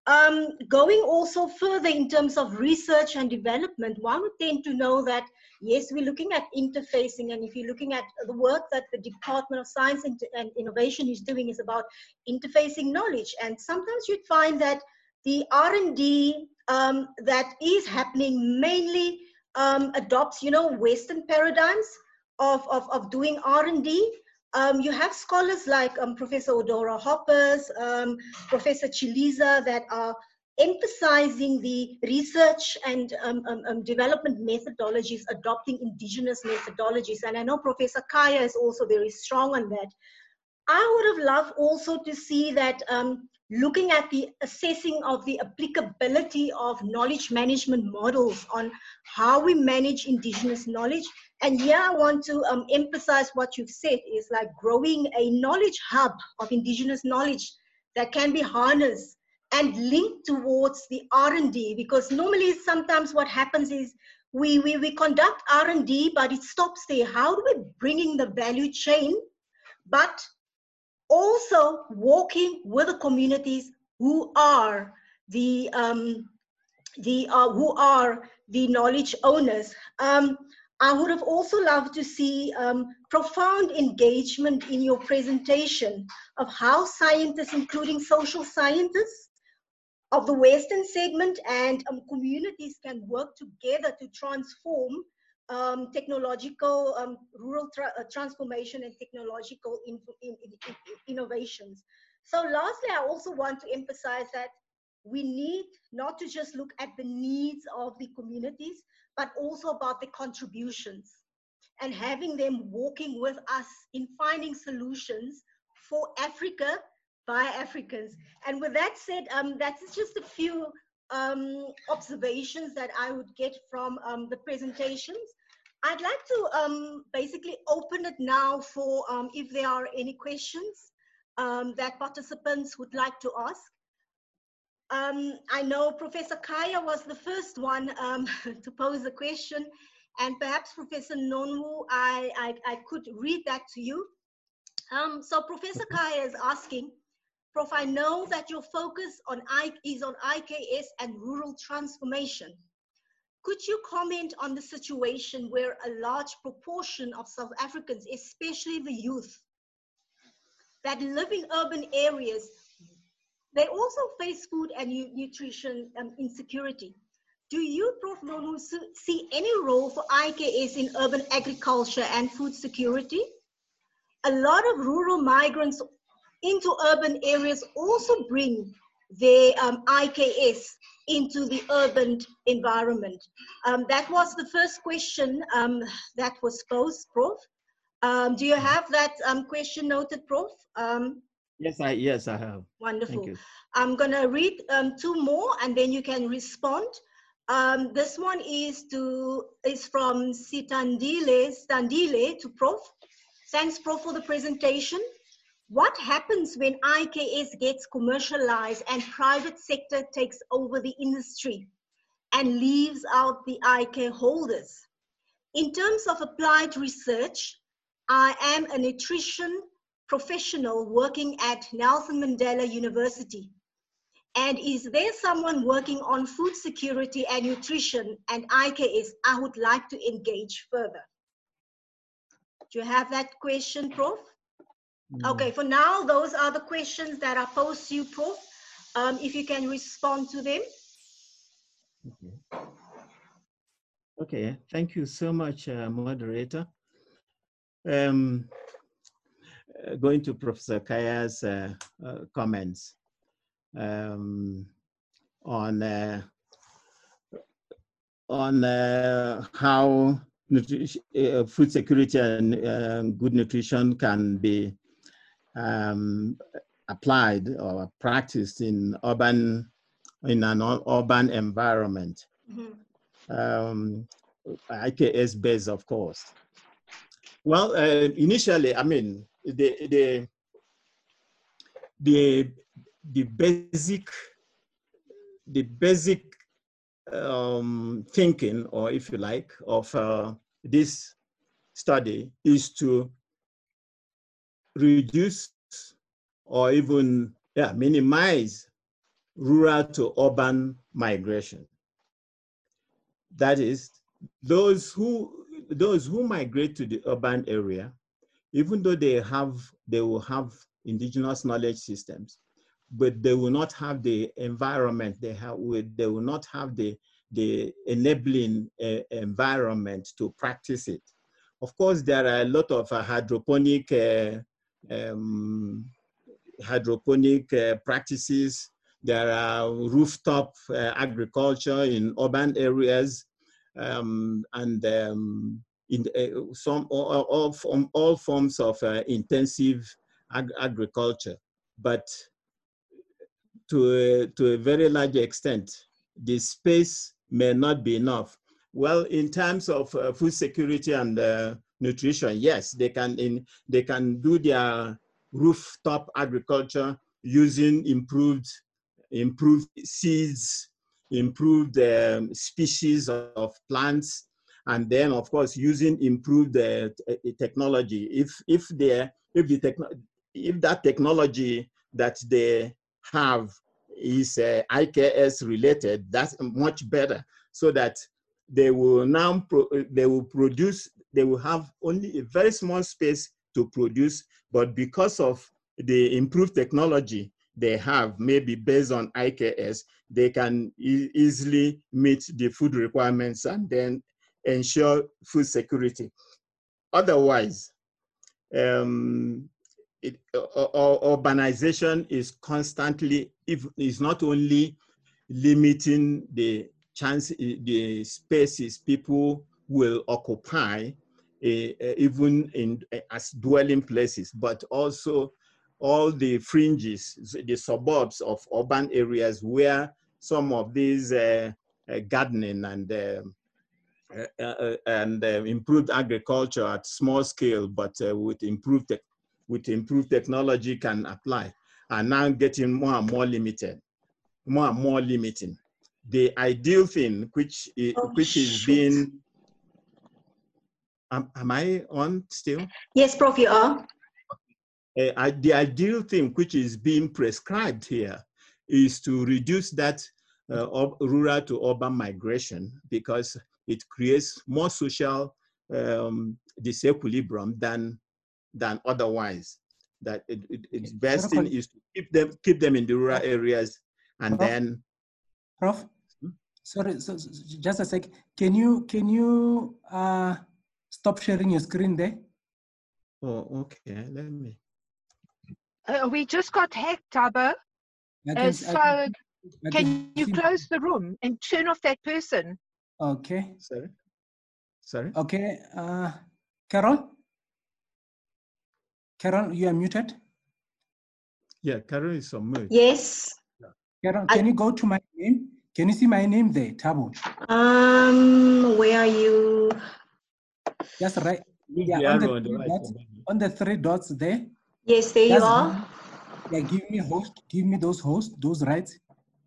Going also further in terms of research and development, one would tend to know that, yes, we're looking at interfacing, and if you're looking at the work that the Department of Science and Innovation is doing is about interfacing knowledge. And sometimes you'd find that the R&D that is happening mainly adopts, Western paradigms of doing R&D. You have scholars like Professor Odora Hoppers, Professor Chiliza, that are emphasizing the research and development methodologies, adopting indigenous methodologies. And I know Professor Kaya is also very strong on that. I would have loved also to see that looking at the assessing of the applicability of knowledge management models on how we manage indigenous knowledge. And here I want to emphasize what you've said is like growing a knowledge hub of indigenous knowledge that can be harnessed and linked towards the R&D, because normally sometimes what happens is we conduct R&D, but it stops there. How do we bring in the value chain, but also working with the communities who are the knowledge owners. I would have also loved to see profound engagement in your presentation of how scientists, including social scientists of the Western segment and communities, can work together to transform technological rural transformation and technological innovations. So lastly, I also want to emphasize that we need not to just look at the needs of the communities, but also about the contributions and having them working with us in finding solutions for Africa by Africans. And with that said, that's just a few observations that I would get from the presentations. I'd like to basically open it now for if there are any questions that participants would like to ask. I know Professor Kaya was the first one to pose a question, and perhaps Professor Nonwu, I could read that to you. So Professor Kaya is asking, Prof, I know that your focus is on IKS and rural transformation. Could you comment on the situation where a large proportion of South Africans, especially the youth, that live in urban areas, they also face food and nutrition insecurity? Do you, Prof. Nonwu, see any role for IKS in urban agriculture and food security? A lot of rural migrants into urban areas also bring their IKS into the urban environment. That was the first question that was posed, Prof. Do you have that question noted, Prof? Yes, I have. Wonderful. Thank you. I'm going to read two more and then you can respond. This one is from Standile to Prof. Thanks, Prof, for the presentation. What happens when IKS gets commercialized and private sector takes over the industry and leaves out the IK holders? In terms of applied research, I am a nutrition professional working at Nelson Mandela University. And is there someone working on food security and nutrition and IKS I would like to engage further? Do you have that question, Prof? Okay, for now, those are the questions that are posed to you, Prof. If you can respond to them. Okay, thank you so much, moderator. Going to Professor Kaya's comments on how food security and good nutrition can be applied or practiced in an urban environment. Mm-hmm. IKS based, of course. Well, initially, I mean, the basic thinking, or if you like, of this study is to reduce or even minimize rural to urban migration. That is, those who migrate to the urban area, even though they will have indigenous knowledge systems, but they will not have the environment they will not have the enabling environment to practice it. Of course, there are a lot of hydroponic practices. There are rooftop agriculture in urban areas, and in all forms of intensive agriculture. But to a very large extent, the space may not be enough. Well, in terms of food security and nutrition, yes, they can do their rooftop agriculture using improved seeds, improved species of plants, and then of course using improved technology. If that technology that they have is IKS related, that's much better, so that they will now they will have only a very small space to produce, but because of the improved technology they have, maybe based on IKS, they can easily meet the food requirements and then ensure food security. Otherwise, urbanization is constantly, is not only limiting the spaces people will occupy, even as dwelling places, but also all the fringes, the suburbs of urban areas where some of these gardening and improved agriculture at small scale, but with improved technology can apply, are now getting more and more limited, more and more limiting. The ideal thing, which is being, am I on still? Yes, Prof, you are. The ideal thing which is being prescribed here is to reduce that rural to urban migration, because it creates more social disequilibrium than otherwise. That its best thing is to keep them in the rural areas, and Prof, then. Prof, sorry, so just a sec. Can you stop sharing your screen there? Oh, okay. Let me. We just got hacked, Tabo. So can you close the room and turn off that person? Okay. Sorry. Okay. Carol, you are muted. Yeah, Carol is on mute. Yes. Carol, can you go to my name? Can you see my name there, Tabo? Where are you? Just right. Yeah, on the three dots there. Yes, there you are. Yeah, give me those hosts, those rights.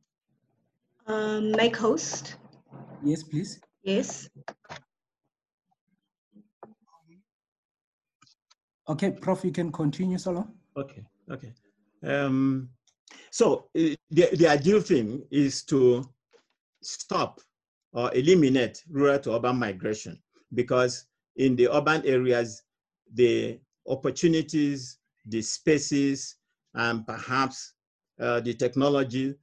Make host. Yes, please. Yes. Okay, Prof, you can continue, Solo. Okay. So the ideal thing is to stop or eliminate rural to urban migration, because in the urban areas, the opportunities, the spaces, and perhaps the technology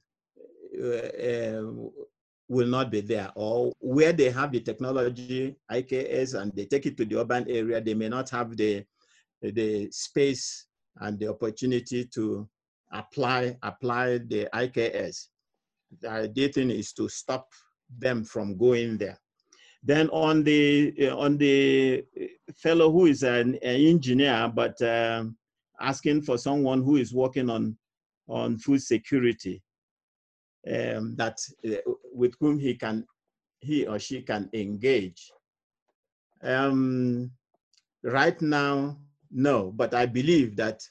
will not be there, or where they have the technology, IKS, and they take it to the urban area, they may not have the space and the opportunity to apply the IKS. The idea thing is to stop them from going there. Then on the fellow who is an engineer, but asking for someone who is working on food security, with whom he or she can engage. Right now, no, but I believe that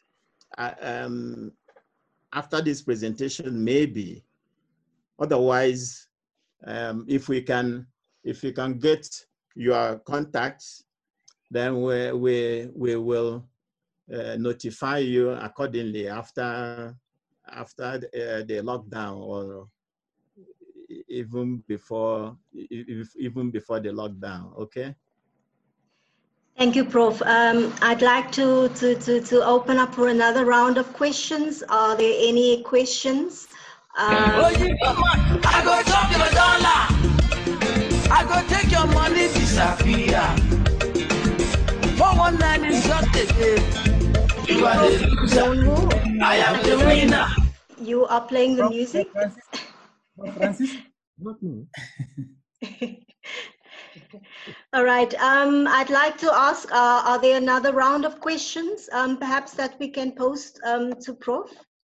after this presentation, maybe. Otherwise, if we can get your contacts, then we will notify you accordingly after after the lockdown, or even before the lockdown. Okay. Thank you, Prof. I'd like to open up for another round of questions. Are there any questions? I go chop your dollar. I go take your money, disappear. 419 is just a game. You are the loser. I am the winner. You are playing the music. Francis? All right. I'd like to ask, are there another round of questions, perhaps that we can post to Prof?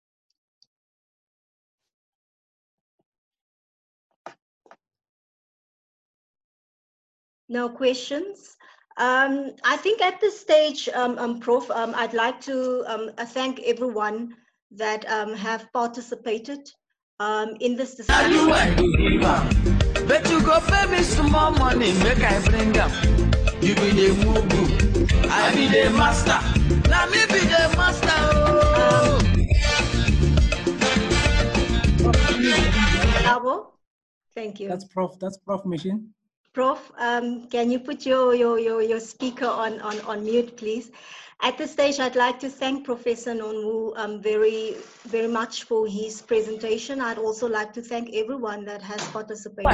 No questions. I think at this stage, Prof, I'd like to thank everyone that have participated in this discussion. But you go pay me some more money, make I bring them. You be the mugu, I be the master. Now me be the master. Bravo. Thank you. That's Prof Machine. Prof, can you put your speaker on mute, please? At this stage, I'd like to thank Professor Nonwu very, very much for his presentation. I'd also like to thank everyone that has participated.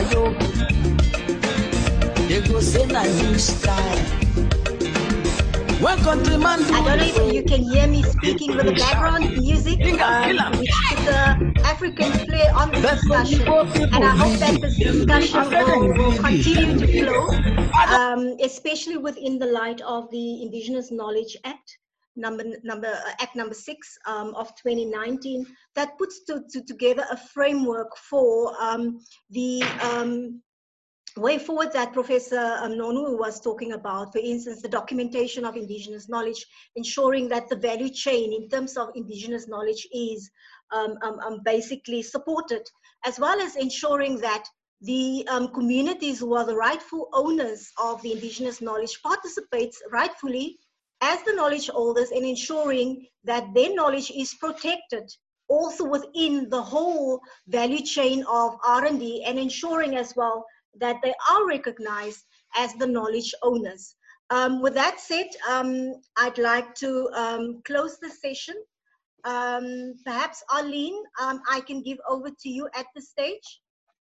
They go say na new style. One countryman. I don't know if you can hear me speaking with the background music, which puts an African flair on the discussion. And I hope that this discussion will continue to flow, especially within the light of the Indigenous Knowledge Act, Act number 6 of 2019, that puts together a framework for the way forward that Professor Nonwu was talking about. For instance, the documentation of Indigenous knowledge, ensuring that the value chain in terms of Indigenous knowledge is basically supported, as well as ensuring that the communities who are the rightful owners of the Indigenous knowledge participates rightfully as the knowledge holders, in ensuring that their knowledge is protected also within the whole value chain of R&D, and ensuring as well that they are recognized as the knowledge owners. With that said, I'd like to close the session. Perhaps Arlene, I can give over to you at this stage.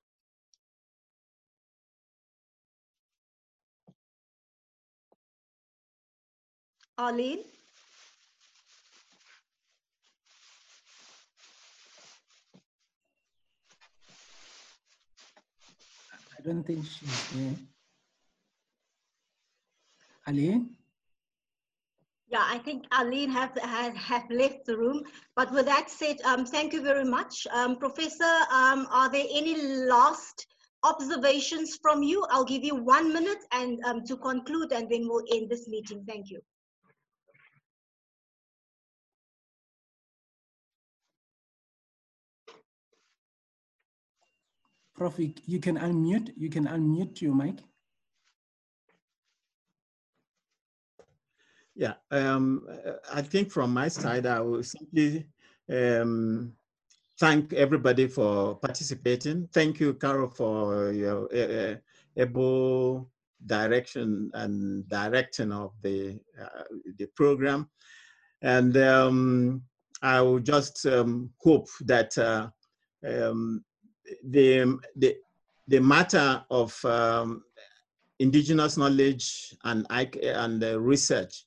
Arlene? I don't think she's there. Aline? Yeah, I think Arlene have left the room. But with that said, thank you very much. Professor, are there any last observations from you? I'll give you 1 minute and to conclude, and then we'll end this meeting. Thank you. Prof, you can unmute your mic. Yeah, I think from my side, I will simply thank everybody for participating. Thank you, Carol, for your able direction and directing of the program. And I will just hope that the matter of Indigenous knowledge and research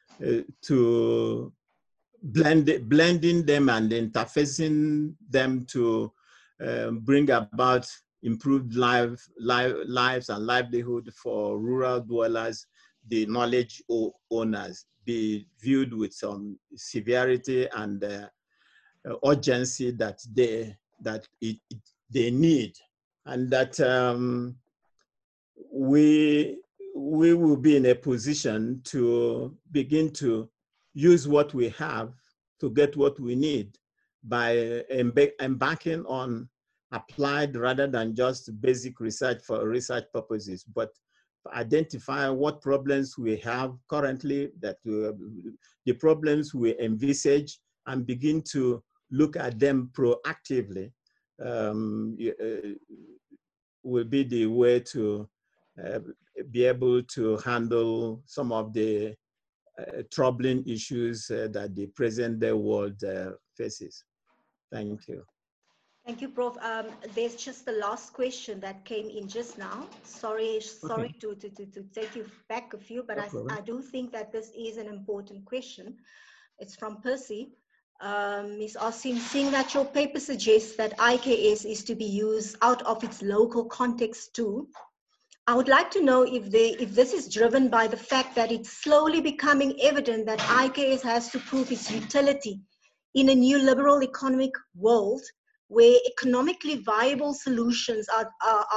to blending them and interfacing them to bring about improved lives and livelihood for rural dwellers, the knowledge owners, be viewed with some severity and urgency that they need, and that we will be in a position to begin to use what we have to get what we need by embarking on applied rather than just basic research for research purposes, but identify what problems we have currently, that the problems we envisage, and begin to look at them proactively will be the way to be able to handle some of the troubling issues that the present day world faces. Thank you. Thank you, Prof. There's just the last question that came in just now. Sorry to take you back a few, but I do think that this is an important question. It's from Percy. Ms. Asim, seeing that your paper suggests that IKS is to be used out of its local context too, I would like to know if this is driven by the fact that it's slowly becoming evident that IKS has to prove its utility in a new liberal economic world where economically viable solutions are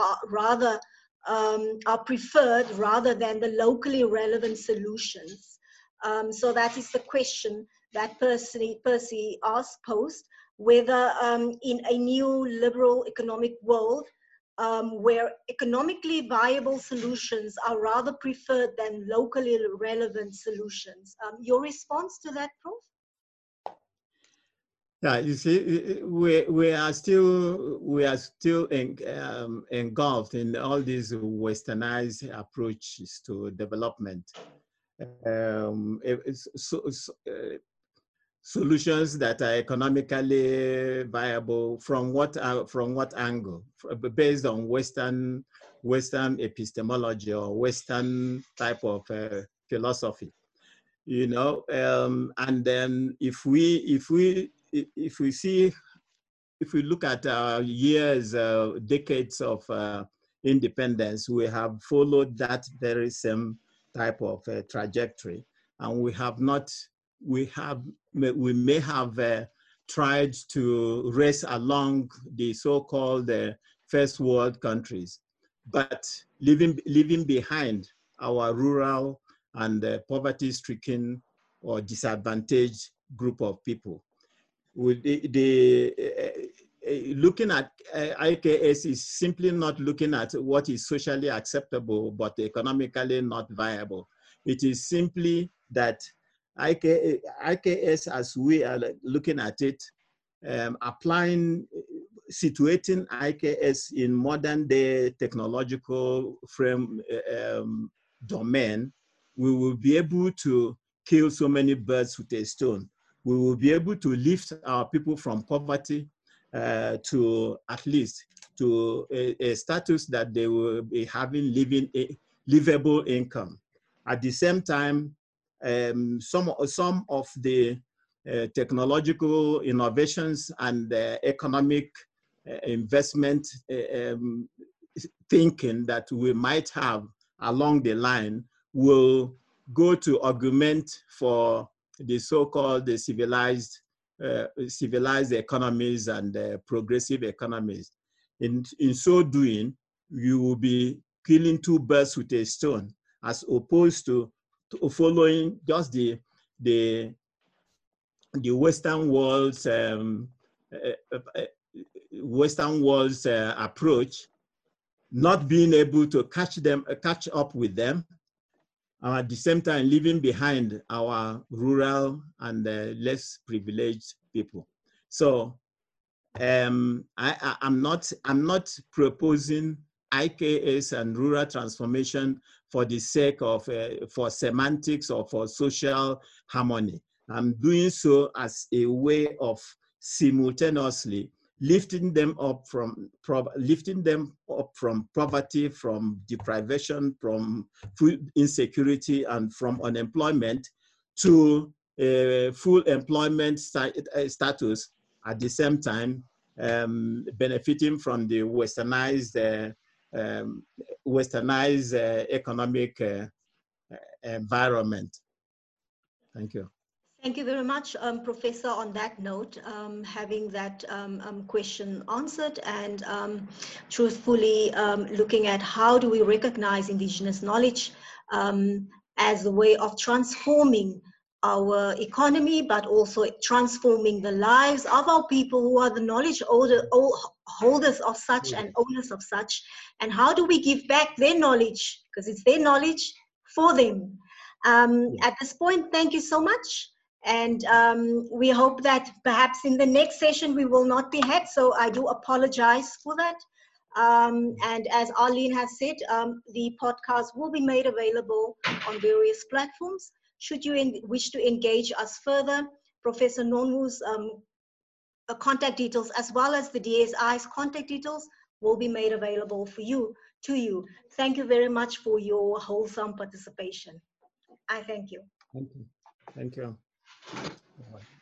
preferred rather than the locally relevant solutions. So that is the question that Percy posed, whether in a new liberal economic world where economically viable solutions are rather preferred than locally relevant solutions. Your response to that, Prof? Yeah, you see, we are still engulfed in all these westernized approaches to development. Solutions that are economically viable from what angle? Based on Western epistemology or Western type of philosophy, you know. And then if we look at our years, decades of independence, we have followed that very same type of trajectory, and we may have tried to race along the so-called first world countries, but leaving behind our rural and poverty-stricken or disadvantaged group of people. With looking at IKS is simply not looking at what is socially acceptable but economically not viable. It is simply that IKS, as we are looking at it, situating IKS in modern day technological domain, we will be able to kill so many birds with a stone. We will be able to lift our people from poverty to at least to a status that they will be having livable income. At the same time, some of the technological innovations and economic investment thinking that we might have along the line will go to augment for the so-called civilized economies and progressive economies. In so doing, you will be killing two birds with a stone, as opposed to following just the Western world's approach, not being able to catch up with them, at the same time leaving behind our rural and less privileged people. So I'm not proposing IKS and rural transformation for the sake of for semantics or for social harmony. I'm doing so as a way of simultaneously lifting them up from poverty, from deprivation, from food insecurity, and from unemployment to full employment status. At the same time, benefiting from the westernized economic environment. Thank you. Thank you very much, Professor. On that note, having that question answered and truthfully looking at how do we recognize indigenous knowledge as a way of transforming our economy, but also transforming the lives of our people who are the knowledge holders of such and owners of such, and how do we give back their knowledge, because it's their knowledge for them. At this point, thank you so much. And we hope that perhaps in the next session we will not be had, so I do apologize for that. And as Arlene has said, the podcast will be made available on various platforms. Should you wish to engage us further, Professor Nonwu's contact details, as well as the DSI's contact details, will be made available for you, to you. Thank you very much for your wholesome participation. I thank you. Thank you. Thank you. Bye.